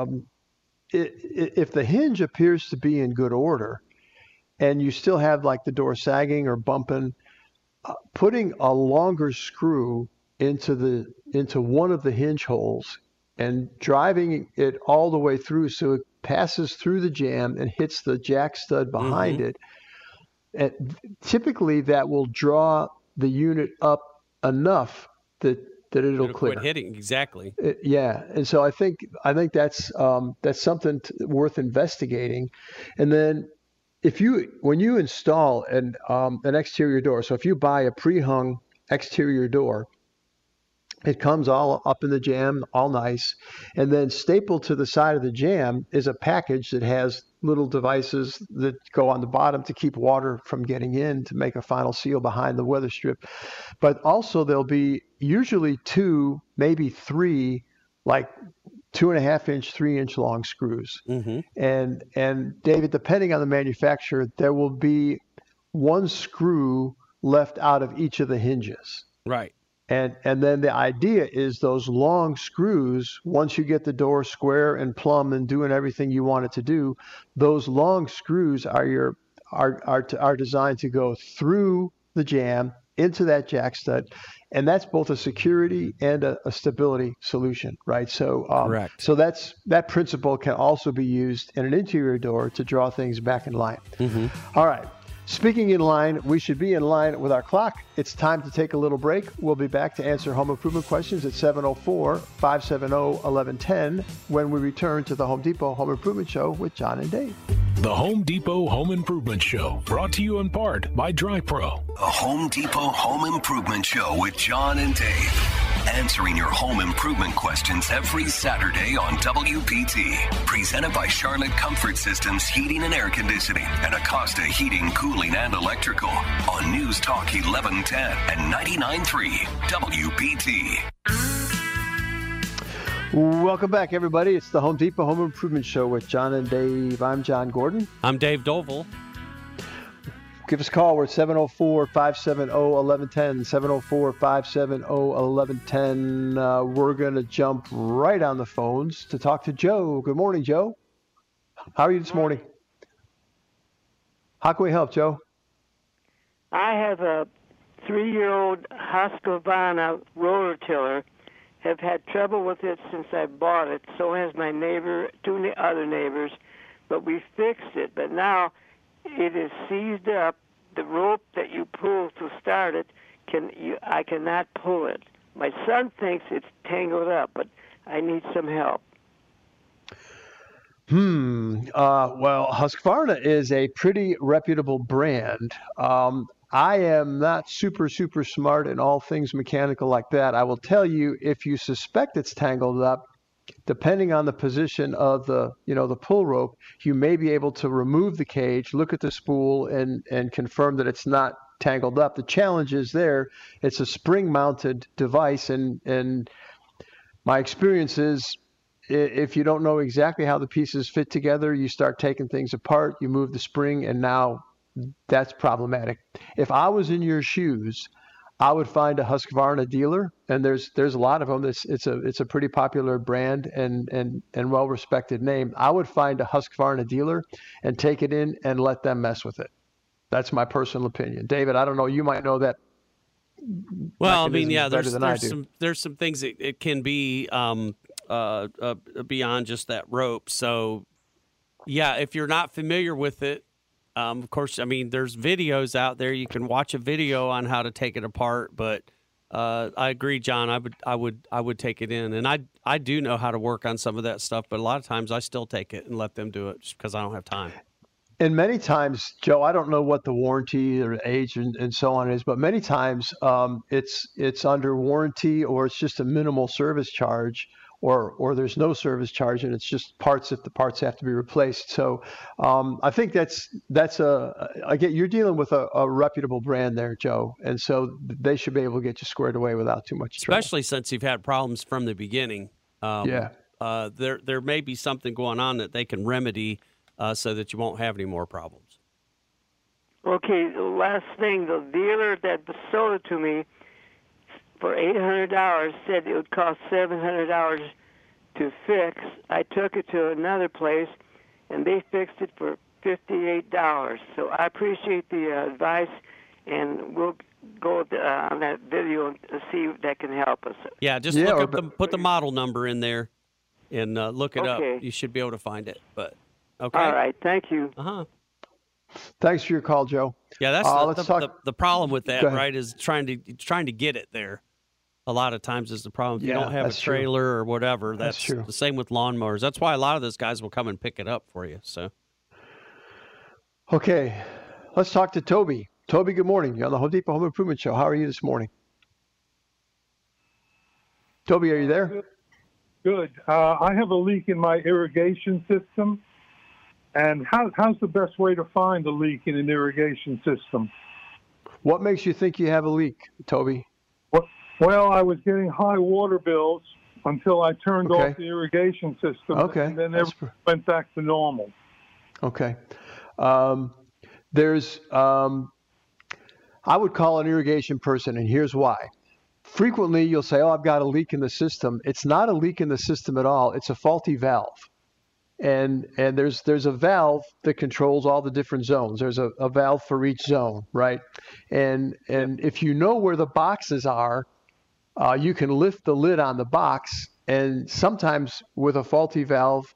if the hinge appears to be in good order and you still have like the door sagging or bumping, putting a longer screw into one of the hinge holes and driving it all the way through so it passes through the jamb and hits the jack stud behind it. And typically that will draw the unit up enough that it'll clear. Quit hitting, exactly. And so I think that's something worth investigating. And then when you install an exterior door, so if you buy a pre-hung exterior door, it comes all up in the jamb, all nice, and then stapled to the side of the jamb is a package that has little devices that go on the bottom to keep water from getting in, to make a final seal behind the weather strip. But also there'll be usually 2, maybe 3, like 2.5-inch, 3-inch long screws. And David, depending on the manufacturer, there will be 1 screw left out of each of the hinges. Right. And then the idea is those long screws, once you get the door square and plumb and doing everything you want it to do, those long screws are designed to go through the jamb into that jack stud, and that's both a security and a stability solution, right? So, correct. So that principle can also be used in an interior door to draw things back in line. All right. Speaking in line, we should be in line with our clock. It's time to take a little break. We'll be back to answer home improvement questions at 704-570-1110 when we return to the Home Depot Home Improvement Show with John and Dave. The Home Depot Home Improvement Show, brought to you in part by DryPro. The Home Depot Home Improvement Show with John and Dave. Answering your home improvement questions every Saturday on WPT. Presented by Charlotte Comfort Systems Heating and Air Conditioning and Acosta Heating, Cooling, and Electrical on News Talk 1110 and 99.3 WPT. Welcome back, everybody. It's the Home Depot Home Improvement Show with John and Dave. I'm John Gordon. I'm Dave Dovell. Give us a call. We're at 704-570-1110, 704-570-1110. We're going to jump right on the phones to talk to Joe. Good morning, Joe. How are you this morning? How can we help, Joe? I have a 3-year-old Husqvarna roller tiller. Have had trouble with it since I bought it. So has my neighbor, 2 other neighbors. But we fixed it. But now it is seized up. The rope that you pull to start it, I cannot pull it. My son thinks it's tangled up, but I need some help. Well, Husqvarna is a pretty reputable brand. I am not super smart in all things mechanical like that. I will tell you, if you suspect it's tangled up, depending on the position of the pull rope, you may be able to remove the cage, look at the spool, and confirm that it's not tangled up. The challenge is there. It's a spring-mounted device, and my experience is, if you don't know exactly how the pieces fit together, you start taking things apart, you move the spring, and now that's problematic. If I was in your shoes, I would find a Husqvarna dealer, and there's a lot of them. It's a pretty popular brand and well-respected name. I would find a Husqvarna dealer and take it in and let them mess with it. That's my personal opinion. David, I don't know. You might know that. Well, I mean, yeah, there's some things it can be beyond just that rope. So, yeah, if you're not familiar with it, of course, I mean, there's videos out there. You can watch a video on how to take it apart. But I agree, John. I would take it in, and I do know how to work on some of that stuff. But a lot of times, I still take it and let them do it just because I don't have time. And many times, Joe, I don't know what the warranty or age and so on is, but many times it's under warranty, or it's just a minimal service charge, or there's no service charge, and it's just parts if the parts have to be replaced. So I think again, you're dealing with a reputable brand there, Joe, and so they should be able to get you squared away without too much trouble. Especially since you've had problems from the beginning. There may be something going on that they can remedy so that you won't have any more problems. Okay, the last thing, the dealer that sold it to me for $800 said it would cost $700 to fix. I took it to another place, and they fixed it for $58. So I appreciate the advice, and we'll go on that video and see if that can help us. Yeah, just put the model number in there and look it up. You should be able to find it. But okay. All right, thank you. Thanks for your call, Joe. Yeah, that's the problem with that, right? Is trying to get it there. A lot of times is the problem. If you don't have a trailer or whatever, that's true. The same with lawnmowers. That's why a lot of those guys will come and pick it up for you. So, okay, let's talk to Toby. Toby, good morning. You're on the Home Depot Home Improvement Show. How are you this morning? Toby, are you there? Good. I have a leak in my irrigation system. And how's the best way to find a leak in an irrigation system? What makes you think you have a leak, Toby? Well, I was getting high water bills until I turned off the irrigation system. And then everything went back to normal. Okay. I would call an irrigation person, and here's why. Frequently, you'll say, I've got a leak in the system. It's not a leak in the system at all. It's a faulty valve. And there's a valve that controls all the different zones. There's a valve for each zone, right? And if you know where the boxes are, you can lift the lid on the box, and sometimes with a faulty valve,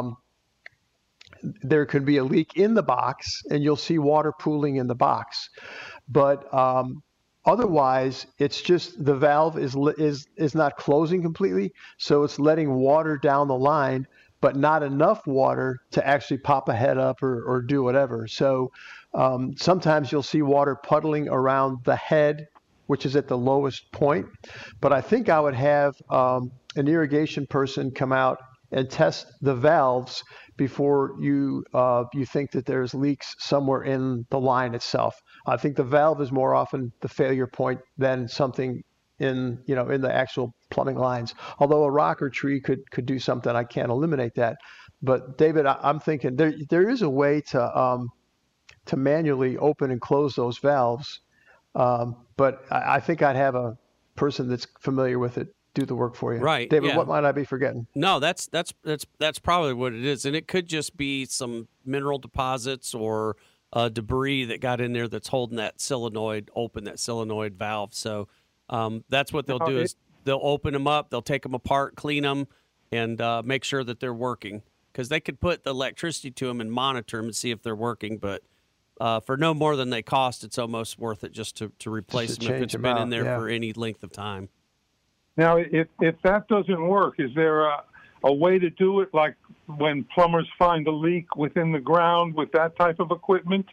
there could be a leak in the box, and you'll see water pooling in the box. But otherwise, it's just the valve is not closing completely, so it's letting water down the line, but not enough water to actually pop a head up or do whatever. So sometimes you'll see water puddling around the head, which is at the lowest point. But I think I would have an irrigation person come out and test the valves before you think that there's leaks somewhere in the line itself. I think the valve is more often the failure point than something in the actual plumbing lines. Although a rock or tree could do something, I can't eliminate that. But David, I'm thinking there is a way to to manually open and close those valves. But I think I'd have a person that's familiar with it do the work for you. Right. David, yeah. what might I be forgetting? No, that's probably what it is, and it could just be some mineral deposits or debris that got in there that's holding that solenoid open, that solenoid valve. So that's what they'll do is they'll open them up, they'll take them apart, clean them, and make sure that they're working, because they could put the electricity to them and monitor them and see if they're working, but for no more than they cost, it's almost worth it just to replace them if it's been in there for any length of time. Now, if that doesn't work, is there a way to do it, like when plumbers find a leak within the ground with that type of equipment?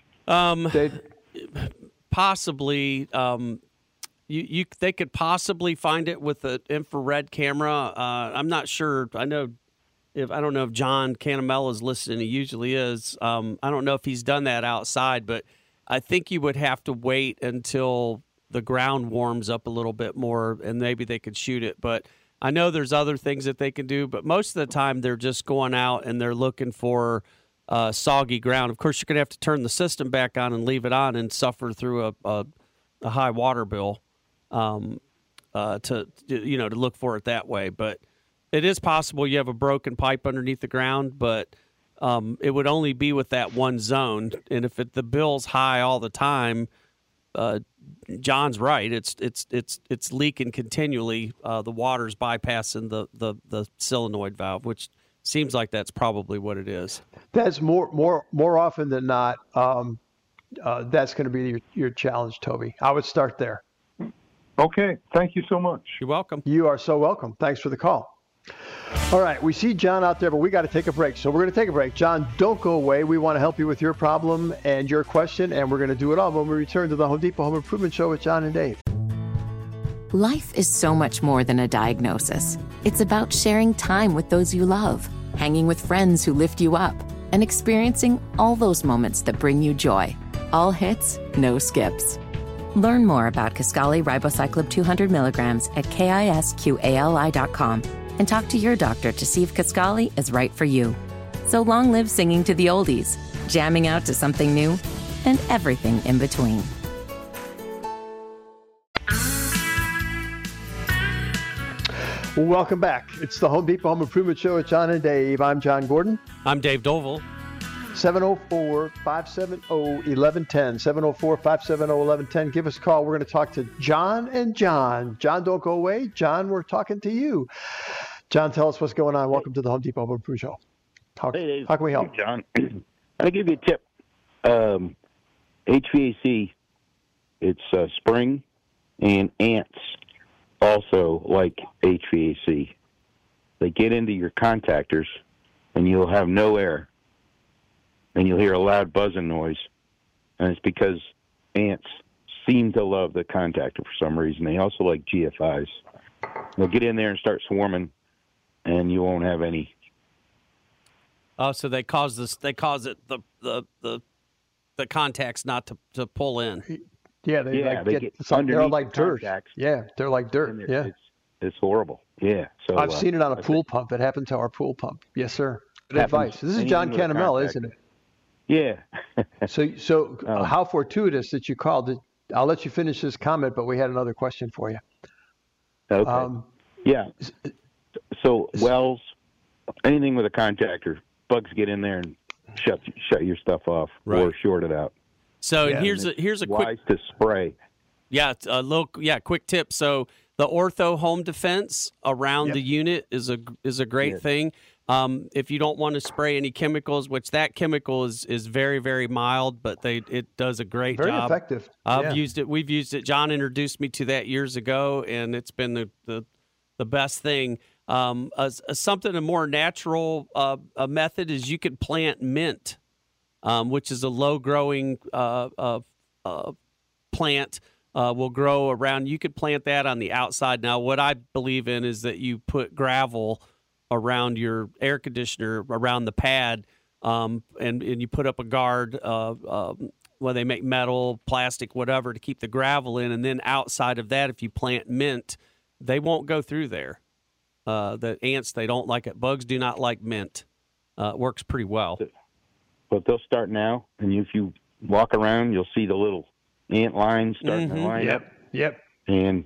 Possibly. They could possibly find it with an infrared camera. I'm not sure. I don't know if John Canamella is listening. He usually is. I don't know if he's done that outside, but I think you would have to wait until the ground warms up a little bit more, and maybe they could shoot it. But I know there's other things that they can do, but most of the time they're just going out and they're looking for soggy ground. Of course, you're going to have to turn the system back on and leave it on and suffer through a high water bill to look for it that way. But it is possible you have a broken pipe underneath the ground, but it would only be with that one zone. And if the bill's high all the time, John's right. It's leaking continually. The water's bypassing the solenoid valve, which seems like that's probably what it is. That's more often than not. That's going to be your challenge, Toby. I would start there. Okay. Thank you so much. You're welcome. You are so welcome. Thanks for the call. All right, we see John out there, but we got to take a break. So we're going to take a break. John, don't go away. We want to help you with your problem and your question, and we're going to do it all when we return to the Home Depot Home Improvement Show with John and Dave. Life is so much more than a diagnosis. It's about sharing time with those you love, hanging with friends who lift you up, and experiencing all those moments that bring you joy. All hits, no skips. Learn more about Kisqali Ribociclib 200 milligrams at KISQALI.com. and talk to your doctor to see if Kisqali is right for you. So long live singing to the oldies, jamming out to something new, and everything in between. Welcome back. It's the Home Depot Home Improvement Show with John and Dave. I'm John Gordon. I'm Dave Dovell. 704-570-1110. 704-570-1110. Give us a call. We're going to talk to John and John. John, don't go away. John, we're talking to you. John, tell us what's going on. Welcome to the Home Depot Home Improvement Show. How can we help? Hey, John. I'll give you a tip. HVAC, it's spring, and ants also like HVAC. They get into your contactors, and you'll have no air. And you'll hear a loud buzzing noise. And it's because ants seem to love the contactor for some reason. They also like GFIs. They'll get in there and start swarming, and you won't have any. Oh, so they cause this. They cause it the contacts not to pull in. Yeah, they get they're like dirt. Yeah, they're like dirt. Yeah, it's horrible. Yeah, so I've seen it on a pool pump. It happened to our pool pump. Yes, sir. Good advice. This is John Canamella, isn't it? Yeah. So how fortuitous that you called. I'll let you finish this comment, but we had another question for you. Okay. Yeah. So wells, anything with a contactor, bugs get in there and shut your stuff off or short it out. So here's a wise quick to spray. Yeah, quick tip. So the Ortho Home Defense around the unit is a great thing. If you don't want to spray any chemicals, which that chemical is very, very mild, but it does a great job. Very effective. I've used it. We've used it. John introduced me to that years ago, and it's been the best thing. Something a more natural a method is you could plant mint, which is a low growing plant. Will grow around. You could plant that on the outside. Now, what I believe in is that you put gravel around your air conditioner, around the pad, and you put up a guard where they make metal, plastic, whatever, to keep the gravel in. And then outside of that, if you plant mint, they won't go through there. The ants, they don't like it. Bugs do not like mint. It works pretty well. But they'll start now, and if you walk around, you'll see the little ant lines starting to line up. Yep. And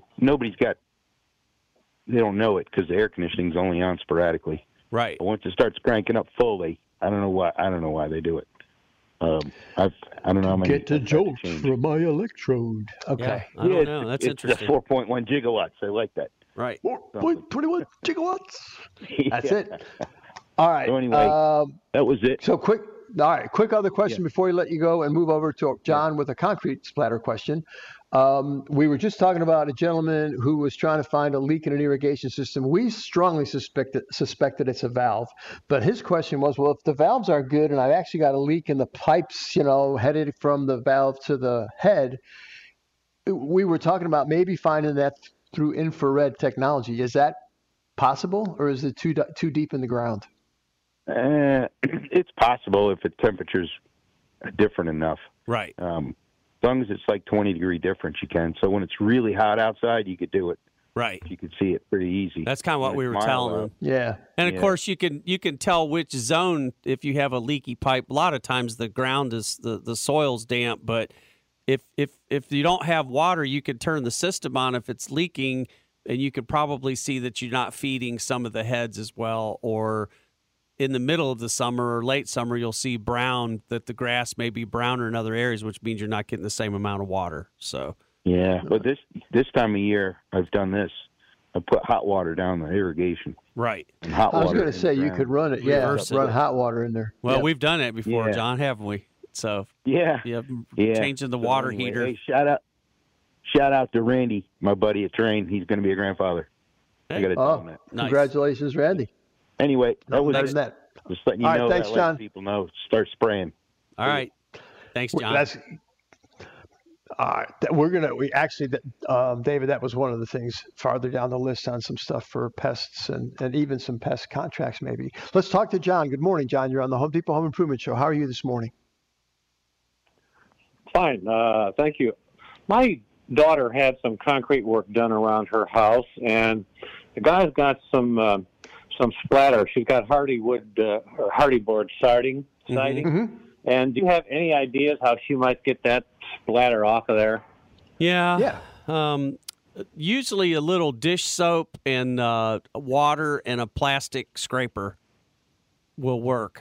they don't know it because the air conditioning's only on sporadically. Right. But once it starts cranking up full, I don't know why they do it. I don't know how many. Get the jolt from my electrode. Okay. Yeah, I don't know. That's interesting. It's 4.1 gigawatts. I like that. Right. 4.21 gigawatts. That's it. All right. So anyway, that was it. So quick other question before we let you go and move over to John with a concrete splatter question. We were just talking about a gentleman who was trying to find a leak in an irrigation system. We strongly suspected it's a valve, but his question was, well, if the valves are good and I've actually got a leak in the pipes, headed from the valve to the head, we were talking about maybe finding that through infrared technology. Is that possible, or is it too deep in the ground? It's possible if the temperature's different enough. Right. As long as it's like 20-degree difference, you can. So when it's really hot outside, you could do it. Right. You could see it pretty easy. That's kind of what we were telling them. Yeah. And of course, you can tell which zone if you have a leaky pipe. A lot of times the ground is the soil's damp, but if you don't have water, you can turn the system on if it's leaking, and you could probably see that you're not feeding some of the heads as well, or in the middle of the summer or late summer, you'll see brown, that the grass may be browner in other areas, which means you're not getting the same amount of water. So yeah, but this time of year, I've done this. I put hot water down the irrigation. Right. And hot I was water going to say you could run it. Run hot water in there. Well, we've done it before, John, haven't we? So changing the water heater. Hey, shout out to Randy, my buddy at Train. He's going to be a grandfather. I got to tell him that. Congratulations, Randy. Anyway, that was it. Just letting you know. Thanks, John. Let people know. Start spraying. All right. Thanks, John. David, that was one of the things farther down the list on some stuff for pests and even some pest contracts maybe. Let's talk to John. Good morning, John. You're on the Home Depot Home Improvement Show. How are you this morning? Fine. Thank you. My daughter had some concrete work done around her house, and the guy's got some splatter. She's got hardy board siding. Mm-hmm. And do you have any ideas how she might get that splatter off of there? Yeah. Usually a little dish soap and water and a plastic scraper will work.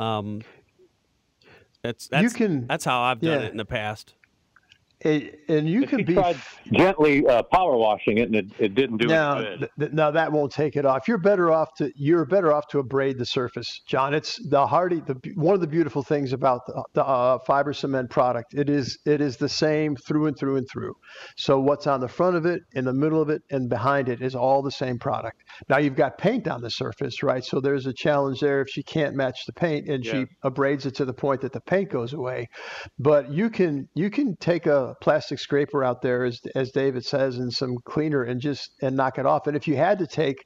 That's how I've done it in the past. And you can be tried gently power washing it, and it didn't do any good. No, that won't take it off. You're better off to abrade the surface, John. It's one of the beautiful things about the fiber cement product. It is the same through and through and through. So what's on the front of it, in the middle of it, and behind it is all the same product. Now you've got paint on the surface, right? So there's a challenge there if she can't match the paint and she abrades it to the point that the paint goes away. But you can take a plastic scraper out there, as David says, and some cleaner and knock it off. And if you had to take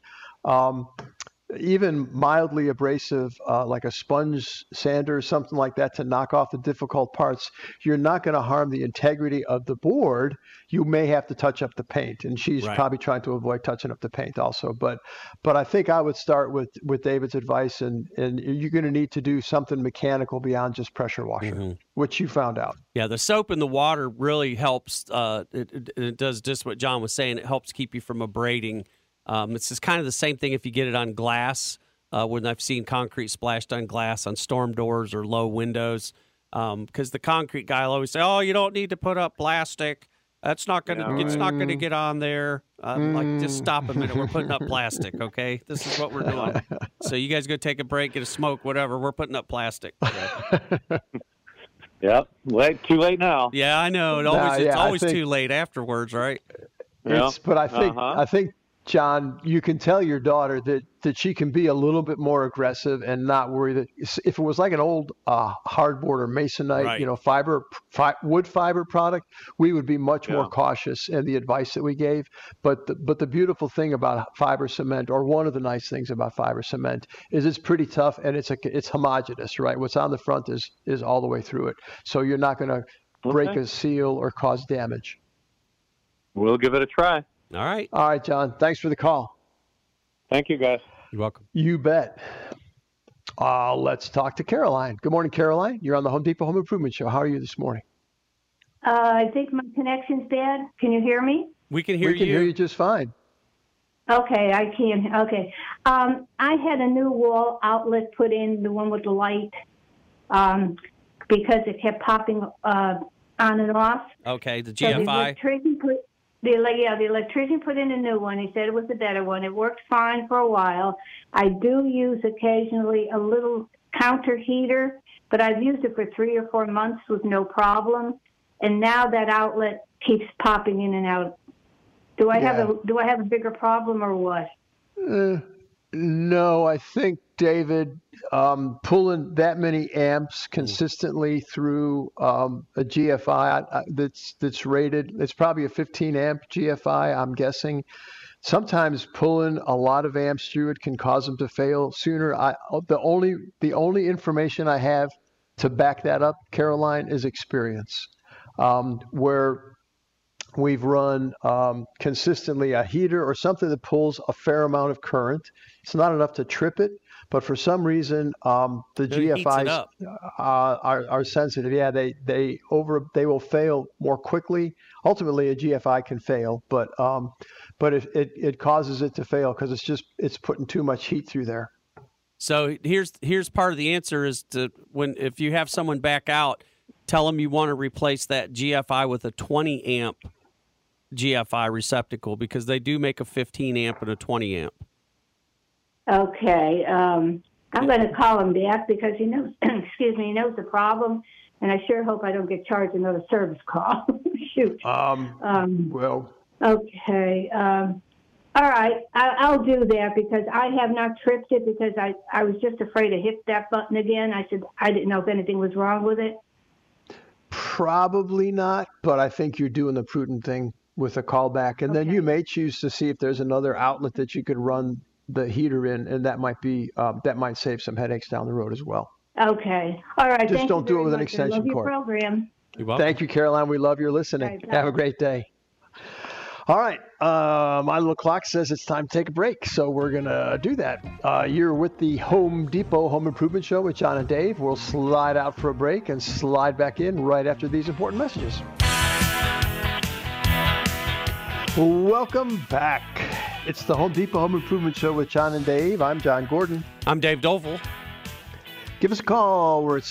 even mildly abrasive, like a sponge sander or something like that to knock off the difficult parts, you're not going to harm the integrity of the board. You may have to touch up the paint, and she's probably trying to avoid touching up the paint also. But I think I would start with David's advice, and you're going to need to do something mechanical beyond just pressure washer, which you found out. Yeah, the soap and the water really helps. It does just what John was saying. It helps keep you from abrading. It's just kind of the same thing if you get it on glass, when I've seen concrete splashed on glass on storm doors or low windows, because the concrete guy will always say, "Oh, you don't need to put up plastic. That's not gonna. It's not gonna get on there." Like, just stop a minute. We're putting up plastic, okay? This is what we're doing. So you guys go take a break, get a smoke, whatever. We're putting up plastic. Okay? Yep. Too late now. Yeah, I know. It's always too late afterwards, right? But I think. John, you can tell your daughter that she can be a little bit more aggressive and not worry that if it was like an old hardboard or masonite, wood fiber product, we would be much more cautious in the advice that we gave. But the beautiful thing about fiber cement, or one of the nice things about fiber cement, is it's pretty tough and it's homogeneous, right? What's on the front is all the way through it. So you're not going to break a seal or cause damage. We'll give it a try. All right, John. Thanks for the call. Thank you, guys. You're welcome. You bet. Let's talk to Caroline. Good morning, Caroline. You're on the Home Depot Home Improvement Show. How are you this morning? I think my connection's bad. Can you hear me? We can hear you. We can hear you just fine. Okay, I can. Okay. I had a new wall outlet put in, the one with the light, because it kept popping on and off. Okay, the So GFI. the electrician put in a new one. He said it was a better one. It worked fine for a while. I do use occasionally a little counter heater, but I've used it for 3 or 4 months with no problem. And now that outlet keeps popping in and out. Do I have a bigger problem or what? No, I think, David, pulling that many amps consistently through a GFI that's rated, it's probably a 15 amp GFI, I'm guessing. Sometimes pulling a lot of amps through it can cause them to fail sooner. The only information I have to back that up, Caroline, is experience. Where we've run consistently a heater or something that pulls a fair amount of current. It's not enough to trip it, but for some reason the GFIs are sensitive. Yeah, they will fail more quickly. Ultimately, a GFI can fail, but it causes it to fail because it's putting too much heat through there. So here's part of the answer is if you have someone back out, tell them you want to replace that GFI with a 20 amp GFI receptacle because they do make a 15 amp and a 20 amp. Okay. I'm going to call him back because he knows, he knows the problem, and I sure hope I don't get charged another service call. Shoot. Well. Okay. All right. I'll do that because I have not tripped it because I was just afraid to hit that button again. I didn't know if anything was wrong with it. Probably not, but I think you're doing the prudent thing with a callback. And then you may choose to see if there's another outlet that you could run the heater in, and that might save some headaches down the road as well. Okay. All right. Just don't do it with an extension cord. I love your program. You're welcome. Thank you, Caroline. We love your listening. Right, have a great day. All right. My little clock says it's time to take a break, so we're going to do that. You're with the Home Depot Home Improvement Show with John and Dave. We'll slide out for a break and slide back in right after these important messages. Welcome back. It's the Home Depot Home Improvement Show with John and Dave. I'm John Gordon. I'm Dave Doval. Give us a call. We're at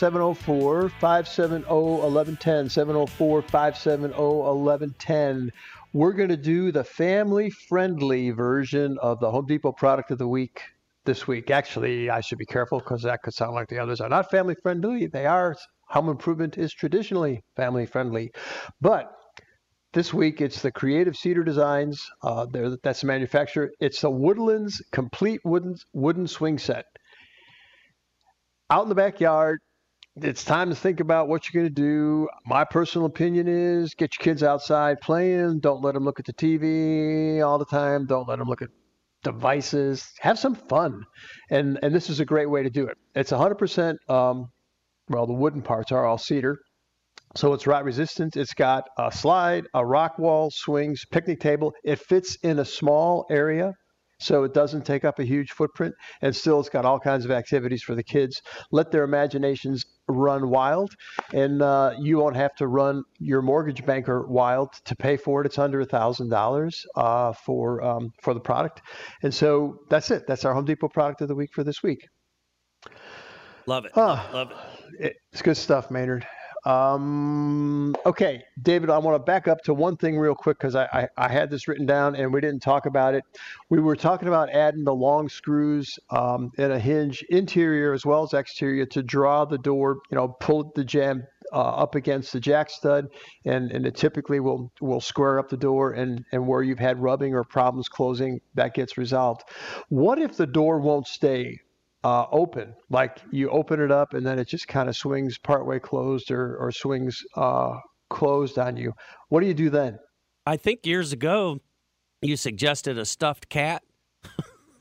704-570-1110, 704-570-1110. We're going to do the family-friendly version of the Home Depot product of the week this week. Actually, I should be careful because that could sound like the others are not family-friendly. They are. Home improvement is traditionally family-friendly. But this week, it's the Creative Cedar Designs. That's the manufacturer. It's the Woodlands Complete Wooden Swing Set. Out in the backyard, it's time to think about what you're going to do. My personal opinion is get your kids outside playing. Don't let them look at the TV all the time. Don't let them look at devices. Have some fun. And this is a great way to do it. It's 100%, the wooden parts are all cedar. So it's rot resistant. It's got a slide, a rock wall, swings, picnic table. It fits in a small area, so it doesn't take up a huge footprint. And still, it's got all kinds of activities for the kids. Let their imaginations run wild, and you won't have to run your mortgage banker wild to pay for it. It's under $1,000 for the product. And so that's it. That's our Home Depot product of the week for this week. Love it. Love it. It's good stuff, Maynard. Okay, David, I want to back up to one thing real quick because I had this written down and we didn't talk about it. We were talking about adding the long screws and a hinge interior as well as exterior to draw the door, pull the jamb up against the jack stud, and it typically will square up the door, and where you've had rubbing or problems closing, that gets resolved. What if the door won't stay open, like you open it up and then it just kind of swings partway closed or swings closed on you? What do you do then? I think years ago you suggested a stuffed cat.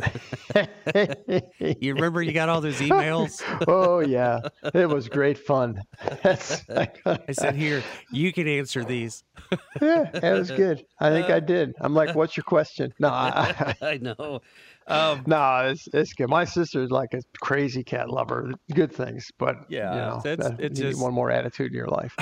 You remember you got all those emails? Oh, yeah. It was great fun. I said, here, you can answer these. Yeah, it was good. I think I did. I'm like, what's your question? No, I know. No, it's good. My sister is like a crazy cat lover. Good things, but yeah, you it's need just one more attitude in your life.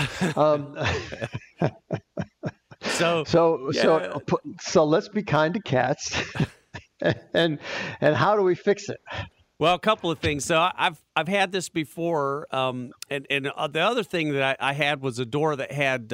So let's be kind to cats. and how do we fix it? Well, a couple of things. So I've had this before, and the other thing that I had was a door that had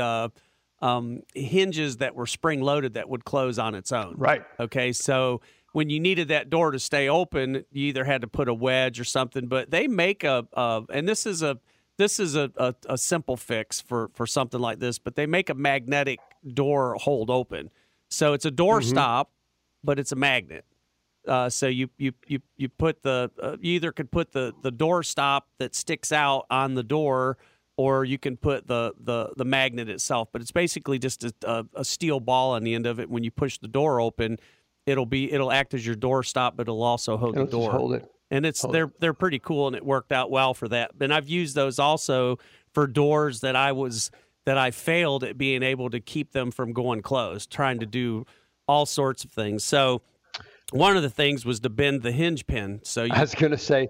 hinges that were spring loaded that would close on its own. Right. Okay. So when you needed that door to stay open, you either had to put a wedge or something. But they make and this is a simple fix for something like this. But they make a magnetic door hold open. So it's a door stop, but it's a magnet. So you put you either could put the door stop that sticks out on the door, or you can put the magnet itself. But it's basically just a steel ball on the end of it. When you push the door open, it'll act as your door stop, but it'll also hold the door. Just hold it. And they're pretty cool, and it worked out well for that. And I've used those also for doors that I failed at being able to keep them from going closed, trying to do all sorts of things. So one of the things was to bend the hinge pin. So I was going to say,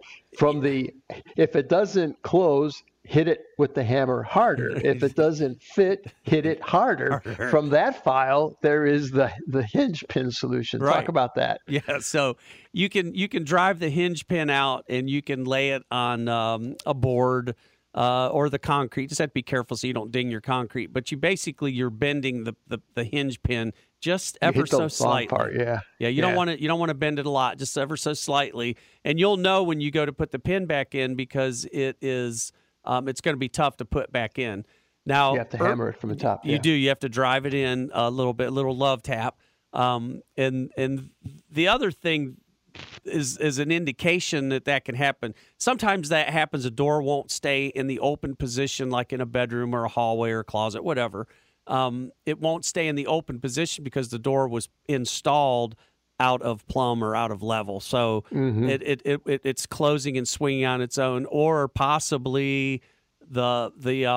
if it doesn't close, hit it with the hammer harder. If it doesn't fit, hit it harder. From that file, there is the hinge pin solution. Right. Talk about that. Yeah, so you can drive the hinge pin out, and you can lay it on a board or the concrete. Just have to be careful so you don't ding your concrete. But you're bending the hinge pin just ever so slightly. Part, yeah. Yeah, you don't want to bend it a lot, just ever so slightly. And you'll know when you go to put the pin back in, because it's going to be tough to put back in. Now you have to hammer it from the top. You do. You have to drive it in a little love tap. And the other thing is an indication that can happen. Sometimes that happens. A door won't stay in the open position, like in a bedroom or a hallway or a closet, whatever. It won't stay in the open position because the door was installed out of plumb or out of level. So it's closing and swinging on its own, or possibly the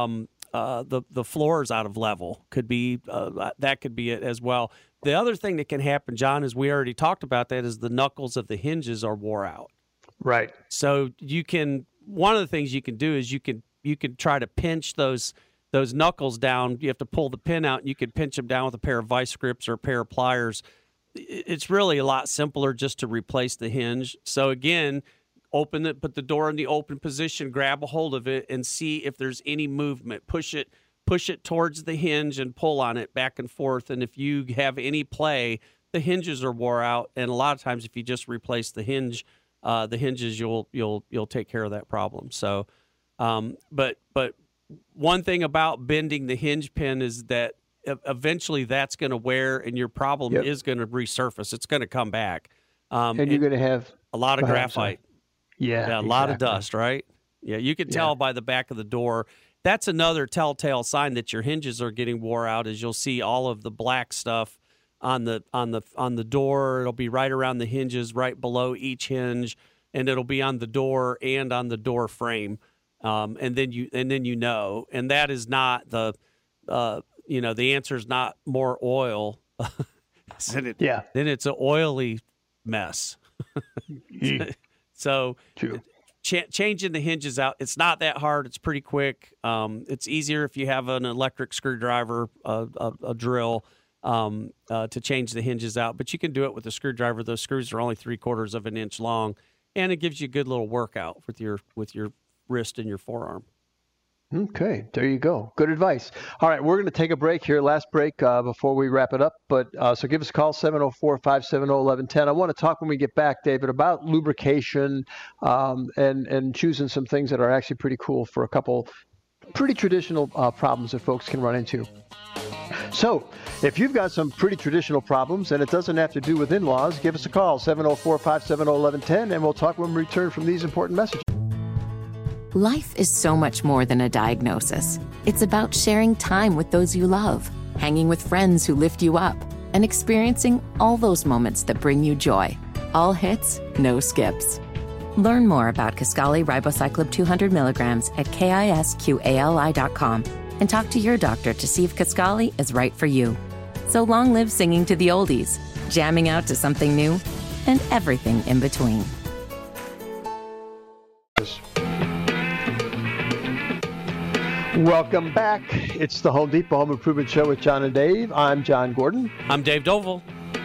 floor is out of level. Could be that could be it as well. The other thing that can happen, John, is we already talked about that, is the knuckles of the hinges are wore out. Right. So one of the things you can do is you can try to pinch those knuckles down. You have to pull the pin out, and you can pinch them down with a pair of vice grips or a pair of pliers. It's really a lot simpler just to replace the hinge. So again, put the door in the open position, grab a hold of it, and see if there's any movement. Push it towards the hinge and pull on it back and forth. And if you have any play, the hinges are wore out. And a lot of times, if you just replace the hinges, you'll take care of that problem. So, but one thing about bending the hinge pin is that eventually that's going to wear, and your problem is going to resurface. It's going to come back. And you're going to have a lot of graphite. Yeah, a lot of dust, right? Yeah, you can tell by the back of the door. That's another telltale sign that your hinges are getting wore out, is you'll see all of the black stuff on the door. It'll be right around the hinges, right below each hinge, and it'll be on the door and on the door frame. And then you know, and that is not the answer is not more oil. Then it's an oily mess. So changing the hinges out, it's not that hard. It's pretty quick. It's easier if you have an electric screwdriver, a drill, to change the hinges out. But you can do it with a screwdriver. Those screws are only 3/4 of an inch long, and it gives you a good little workout with your wrist and your forearm. Okay, there you go. Good advice. All right, we're going to take a break here, last break before we wrap it up. But so give us a call, 704-570-1110. I want to talk when we get back, David, about lubrication and choosing some things that are actually pretty cool for a couple pretty traditional problems that folks can run into. So if you've got some pretty traditional problems and it doesn't have to do with in-laws, give us a call, 704-570-1110, and we'll talk when we return from these important messages. Life is so much more than a diagnosis. It's about sharing time with those you love, hanging with friends who lift you up, and experiencing all those moments that bring you joy. All hits, no skips. Learn more about Kisqali Ribociclib 200 milligrams at KISQALI.com and talk to your doctor to see if Kisqali is right for you. So long live singing to the oldies, jamming out to something new, and everything in between. Welcome back. It's the Home Depot Home Improvement Show with John and Dave. I'm John Gordon. I'm Dave Doval.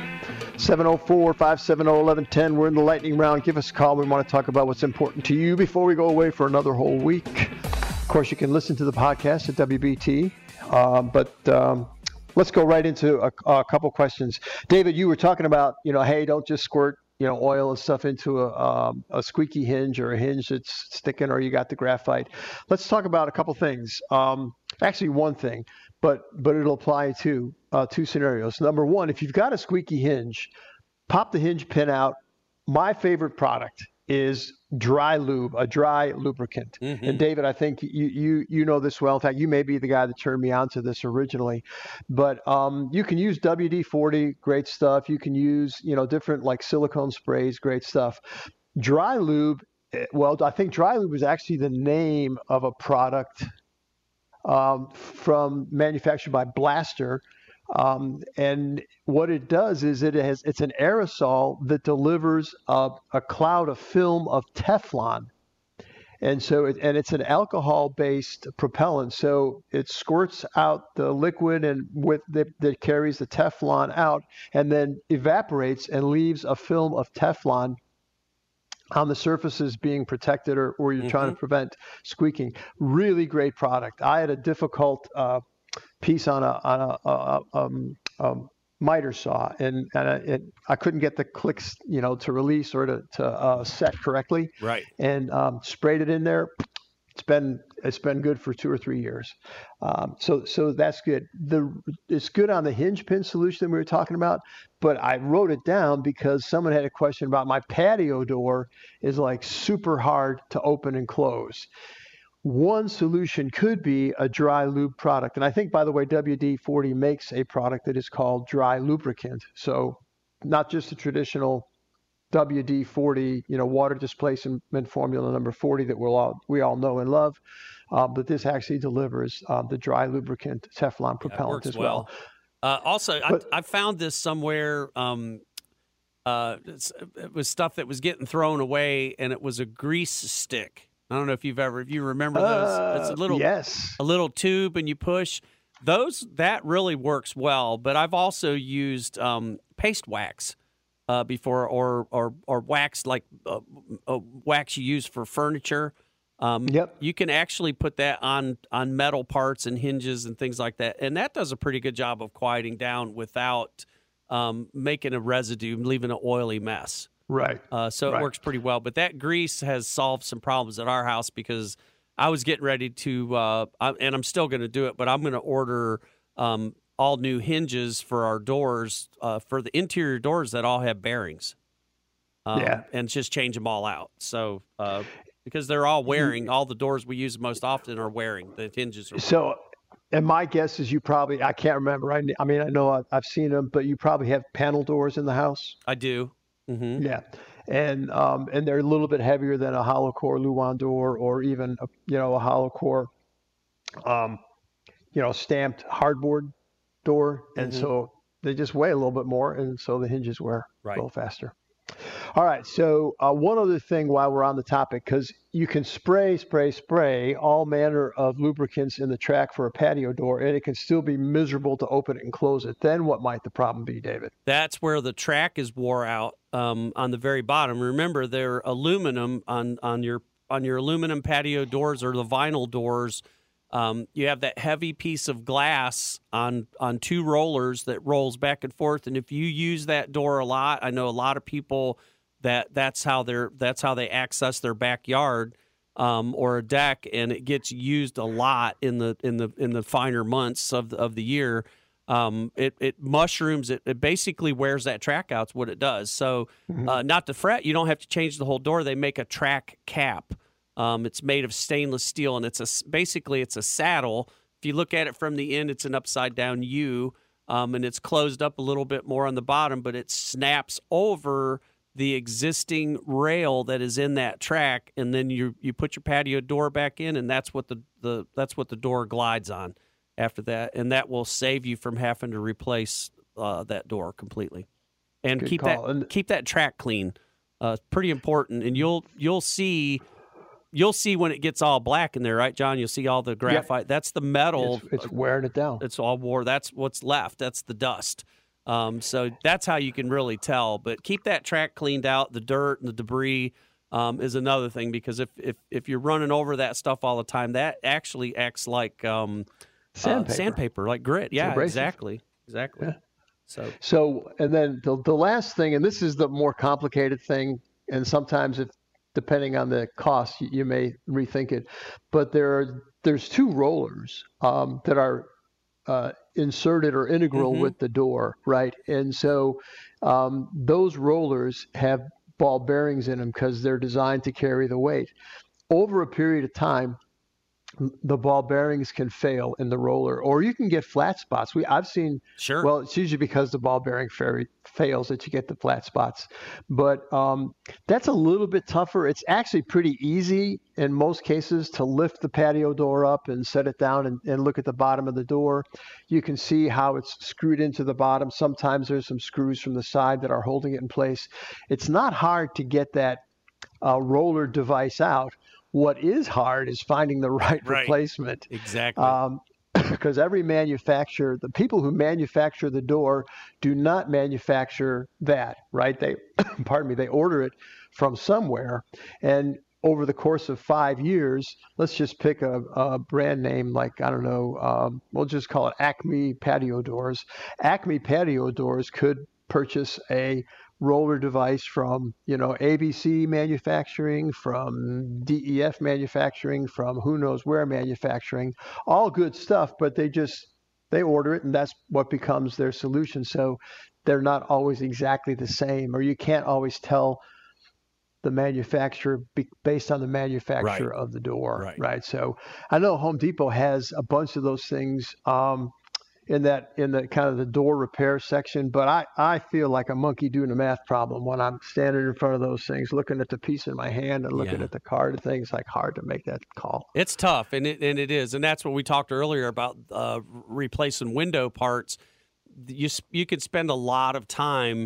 704-570-1110. We're in the lightning round. Give us a call. We want to talk about what's important to you before we go away for another whole week. Of course, you can listen to the podcast at WBT. Let's go right into a couple questions. David, you were talking about, hey, don't just squirt, oil and stuff into a squeaky hinge or a hinge that's sticking, or you got the graphite. Let's talk about a couple things. Actually, one thing, but it'll apply to two scenarios. Number one, if you've got a squeaky hinge, pop the hinge pin out. My favorite product is dry lube, a dry lubricant. Mm-hmm. And David, I think you know this well. In fact, you may be the guy that turned me on to this originally. But you can use WD-40, great stuff. You can use different like silicone sprays, great stuff. Dry lube, well, I think dry lube is actually the name of a product from manufactured by Blaster. And what it does is it's an aerosol that delivers a cloud of film of Teflon. And so it's an alcohol-based propellant. So it squirts out the liquid and that carries the Teflon out and then evaporates and leaves a film of Teflon on the surfaces being protected or you're trying to prevent squeaking. Really great product. I had a difficult piece on a miter saw, and I couldn't get the clicks, to release or to set correctly. Right. And sprayed it in there. It's been good for 2 or 3 years. So that's good. It's good on the hinge pin solution that we were talking about, but I wrote it down because someone had a question about my patio door is like super hard to open and close. One solution could be a dry lube product. And I think, by the way, WD-40 makes a product that is called dry lubricant. So not just the traditional WD-40, water displacement formula number 40 that we all know and love. But this actually delivers the dry lubricant Teflon propellant as well. Also, I found this somewhere. It was stuff that was getting thrown away, and it was a grease stick. I don't know if you remember those. It's a little tube, and you push those. That really works well. But I've also used paste wax before, or wax like wax you use for furniture. You can actually put that on metal parts and hinges and things like that, and that does a pretty good job of quieting down without making a residue, leaving an oily mess. Right. So it works pretty well. But that grease has solved some problems at our house because I was getting ready to, and I'm still going to do it, but I'm going to order all new hinges for our doors, for the interior doors that all have bearings. And just change them all out. So because they're all wearing, all the doors we use most often are wearing. The hinges are so. And my guess is I can't remember. I mean, I know I've seen them, but you probably have panel doors in the house. I do. Mm-hmm. Yeah, and they're a little bit heavier than a hollow core Luan door, or even a hollow core, stamped hardboard door, and so they just weigh a little bit more, and so the hinges wear a little faster. All right, so one other thing while we're on the topic, because you can spray all manner of lubricants in the track for a patio door, and it can still be miserable to open it and close it. Then what might the problem be, David? That's where the track is wore out on the very bottom. Remember, they're aluminum on your aluminum patio doors or the vinyl doors. You have that heavy piece of glass on two rollers that rolls back and forth, and if you use that door a lot, I know a lot of people that's how they access their backyard or a deck, and it gets used a lot in the finer months of the year. It mushrooms. It basically wears that track out. Is what it does. So not to fret, you don't have to change the whole door. They make a track cap. It's made of stainless steel, and it's basically a saddle. If you look at it from the end, it's an upside down U, and it's closed up a little bit more on the bottom, but it snaps over the existing rail that is in that track, and then you put your patio door back in, and that's what the door glides on after that, and that will save you from having to replace that door completely. And Good keep call. keep that track clean. Pretty important, and you'll see when it gets all black in there, right, John? You'll see all the graphite. Yep. That's the metal. It's wearing it down. It's all wore. That's what's left. That's the dust. So that's how you can really tell. But keep that track cleaned out. The dirt and the debris is another thing, because if you're running over that stuff all the time, that actually acts like sandpaper, like grit. Yeah, exactly. Yeah. So and then the last thing, and this is the more complicated thing, and sometimes depending on the cost, you may rethink it, but there's two rollers that are inserted or integral with the door, right? And so those rollers have ball bearings in them because they're designed to carry the weight. Over a period of time, the ball bearings can fail in the roller, or you can get flat spots. I've seen, well, it's usually because the ball bearing fails that you get the flat spots, but that's a little bit tougher. It's actually pretty easy in most cases to lift the patio door up and set it down and look at the bottom of the door. You can see how it's screwed into the bottom. Sometimes there's some screws from the side that are holding it in place. It's not hard to get that roller device out. What is hard is finding the right replacement. Exactly. Because every manufacturer, the people who manufacture the door do not manufacture that, right? They, they order it from somewhere. And over the course of 5 years, let's just pick a brand name like, I don't know, we'll just call it Acme Patio Doors. Acme Patio Doors could purchase a roller device from, ABC manufacturing, from DEF manufacturing, from who knows where manufacturing, all good stuff, but they order it, and that's what becomes their solution. So they're not always exactly the same, or you can't always tell the manufacturer based on the manufacturer of the door, right? So I know Home Depot has a bunch of those things in the kind of the door repair section, but I feel like a monkey doing a math problem when I'm standing in front of those things, looking at the piece in my hand and looking at the card. It's like hard to make that call. It's tough, and it is, and that's what we talked earlier about replacing window parts. You could spend a lot of time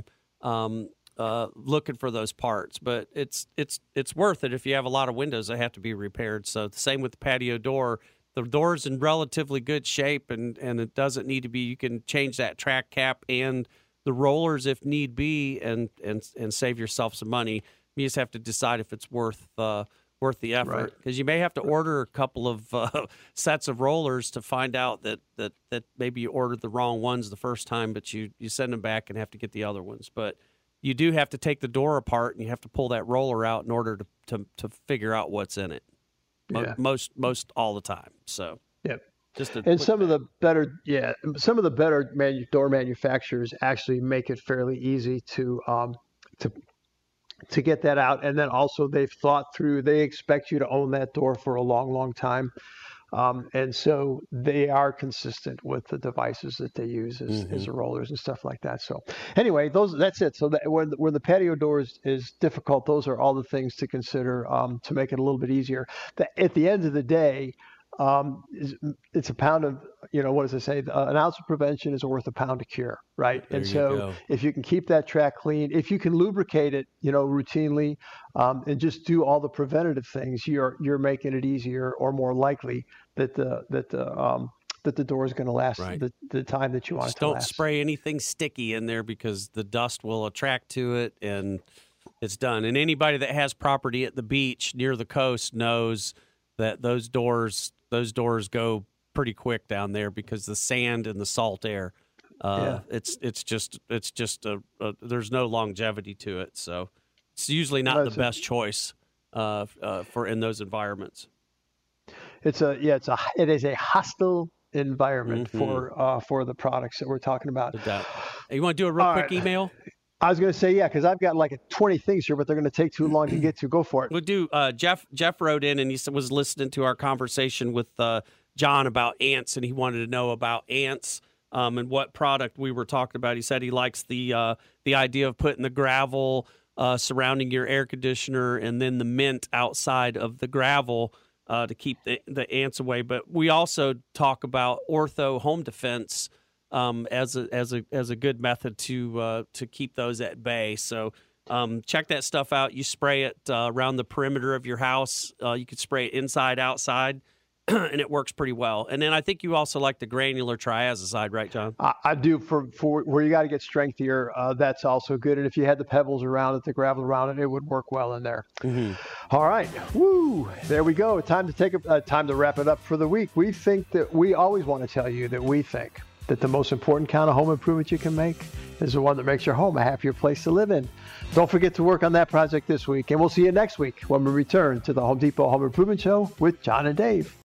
looking for those parts, but it's worth it if you have a lot of windows that have to be repaired. So the same with the patio door. The door's in relatively good shape, and it doesn't need to be. You can change that track cap and the rollers if need be, and save yourself some money. You just have to decide if it's worth the effort, because you may have to order a couple of sets of rollers to find out that maybe you ordered the wrong ones the first time, but you send them back and have to get the other ones. But you do have to take the door apart, and you have to pull that roller out in order to figure out what's in it. Most all the time. So some of the better door manufacturers actually make it fairly easy to get that out, and then also they've thought through. They expect you to own that door for a long, long time, and so they are consistent with the devices that they use as the rollers and stuff like that. So anyway, that's it. So when the patio door is difficult, those are all the things to consider to make it a little bit easier. At the end of the day, it's a pound of, what does it say? An ounce of prevention is worth a pound of cure, right? There and so if you can keep that track clean, if you can lubricate it, routinely, and just do all the preventative things, you're making it easier or more likely that the door is going to last the time that you want it to last. Don't spray anything sticky in there, because the dust will attract to it, and it's done. And anybody that has property at the beach near the coast knows that those doors go pretty quick down there, because the sand and the salt air. It's just there's no longevity to it, so it's usually not the best choice for in those environments. It is a hostile environment for the products that we're talking about. You want to do a real quick email? I was going to say, because I've got like 20 things here, but they're going to take too long to get to. Go for it. We'll do. Jeff wrote in, and he was listening to our conversation with John about ants, and he wanted to know about ants and what product we were talking about. He said he likes the idea of putting the gravel surrounding your air conditioner, and then the mint outside of the gravel to keep the ants away. But we also talk about Ortho Home Defense as a good method to keep those at bay. So check that stuff out. You spray it around the perimeter of your house. You could spray it inside, outside, and it works pretty well. And then I think you also like the granular triazicide, right, John? I do for where you got to get strengthier. That's also good. And if you had the pebbles around it, the gravel around it, it would work well in there. Mm-hmm. All right. Woo. There we go. Time to wrap it up for the week. We always want to tell you that we think that the most important kind of home improvement you can make is the one that makes your home a happier place to live in. Don't forget to work on that project this week. And we'll see you next week when we return to the Home Depot Home Improvement Show with John and Dave.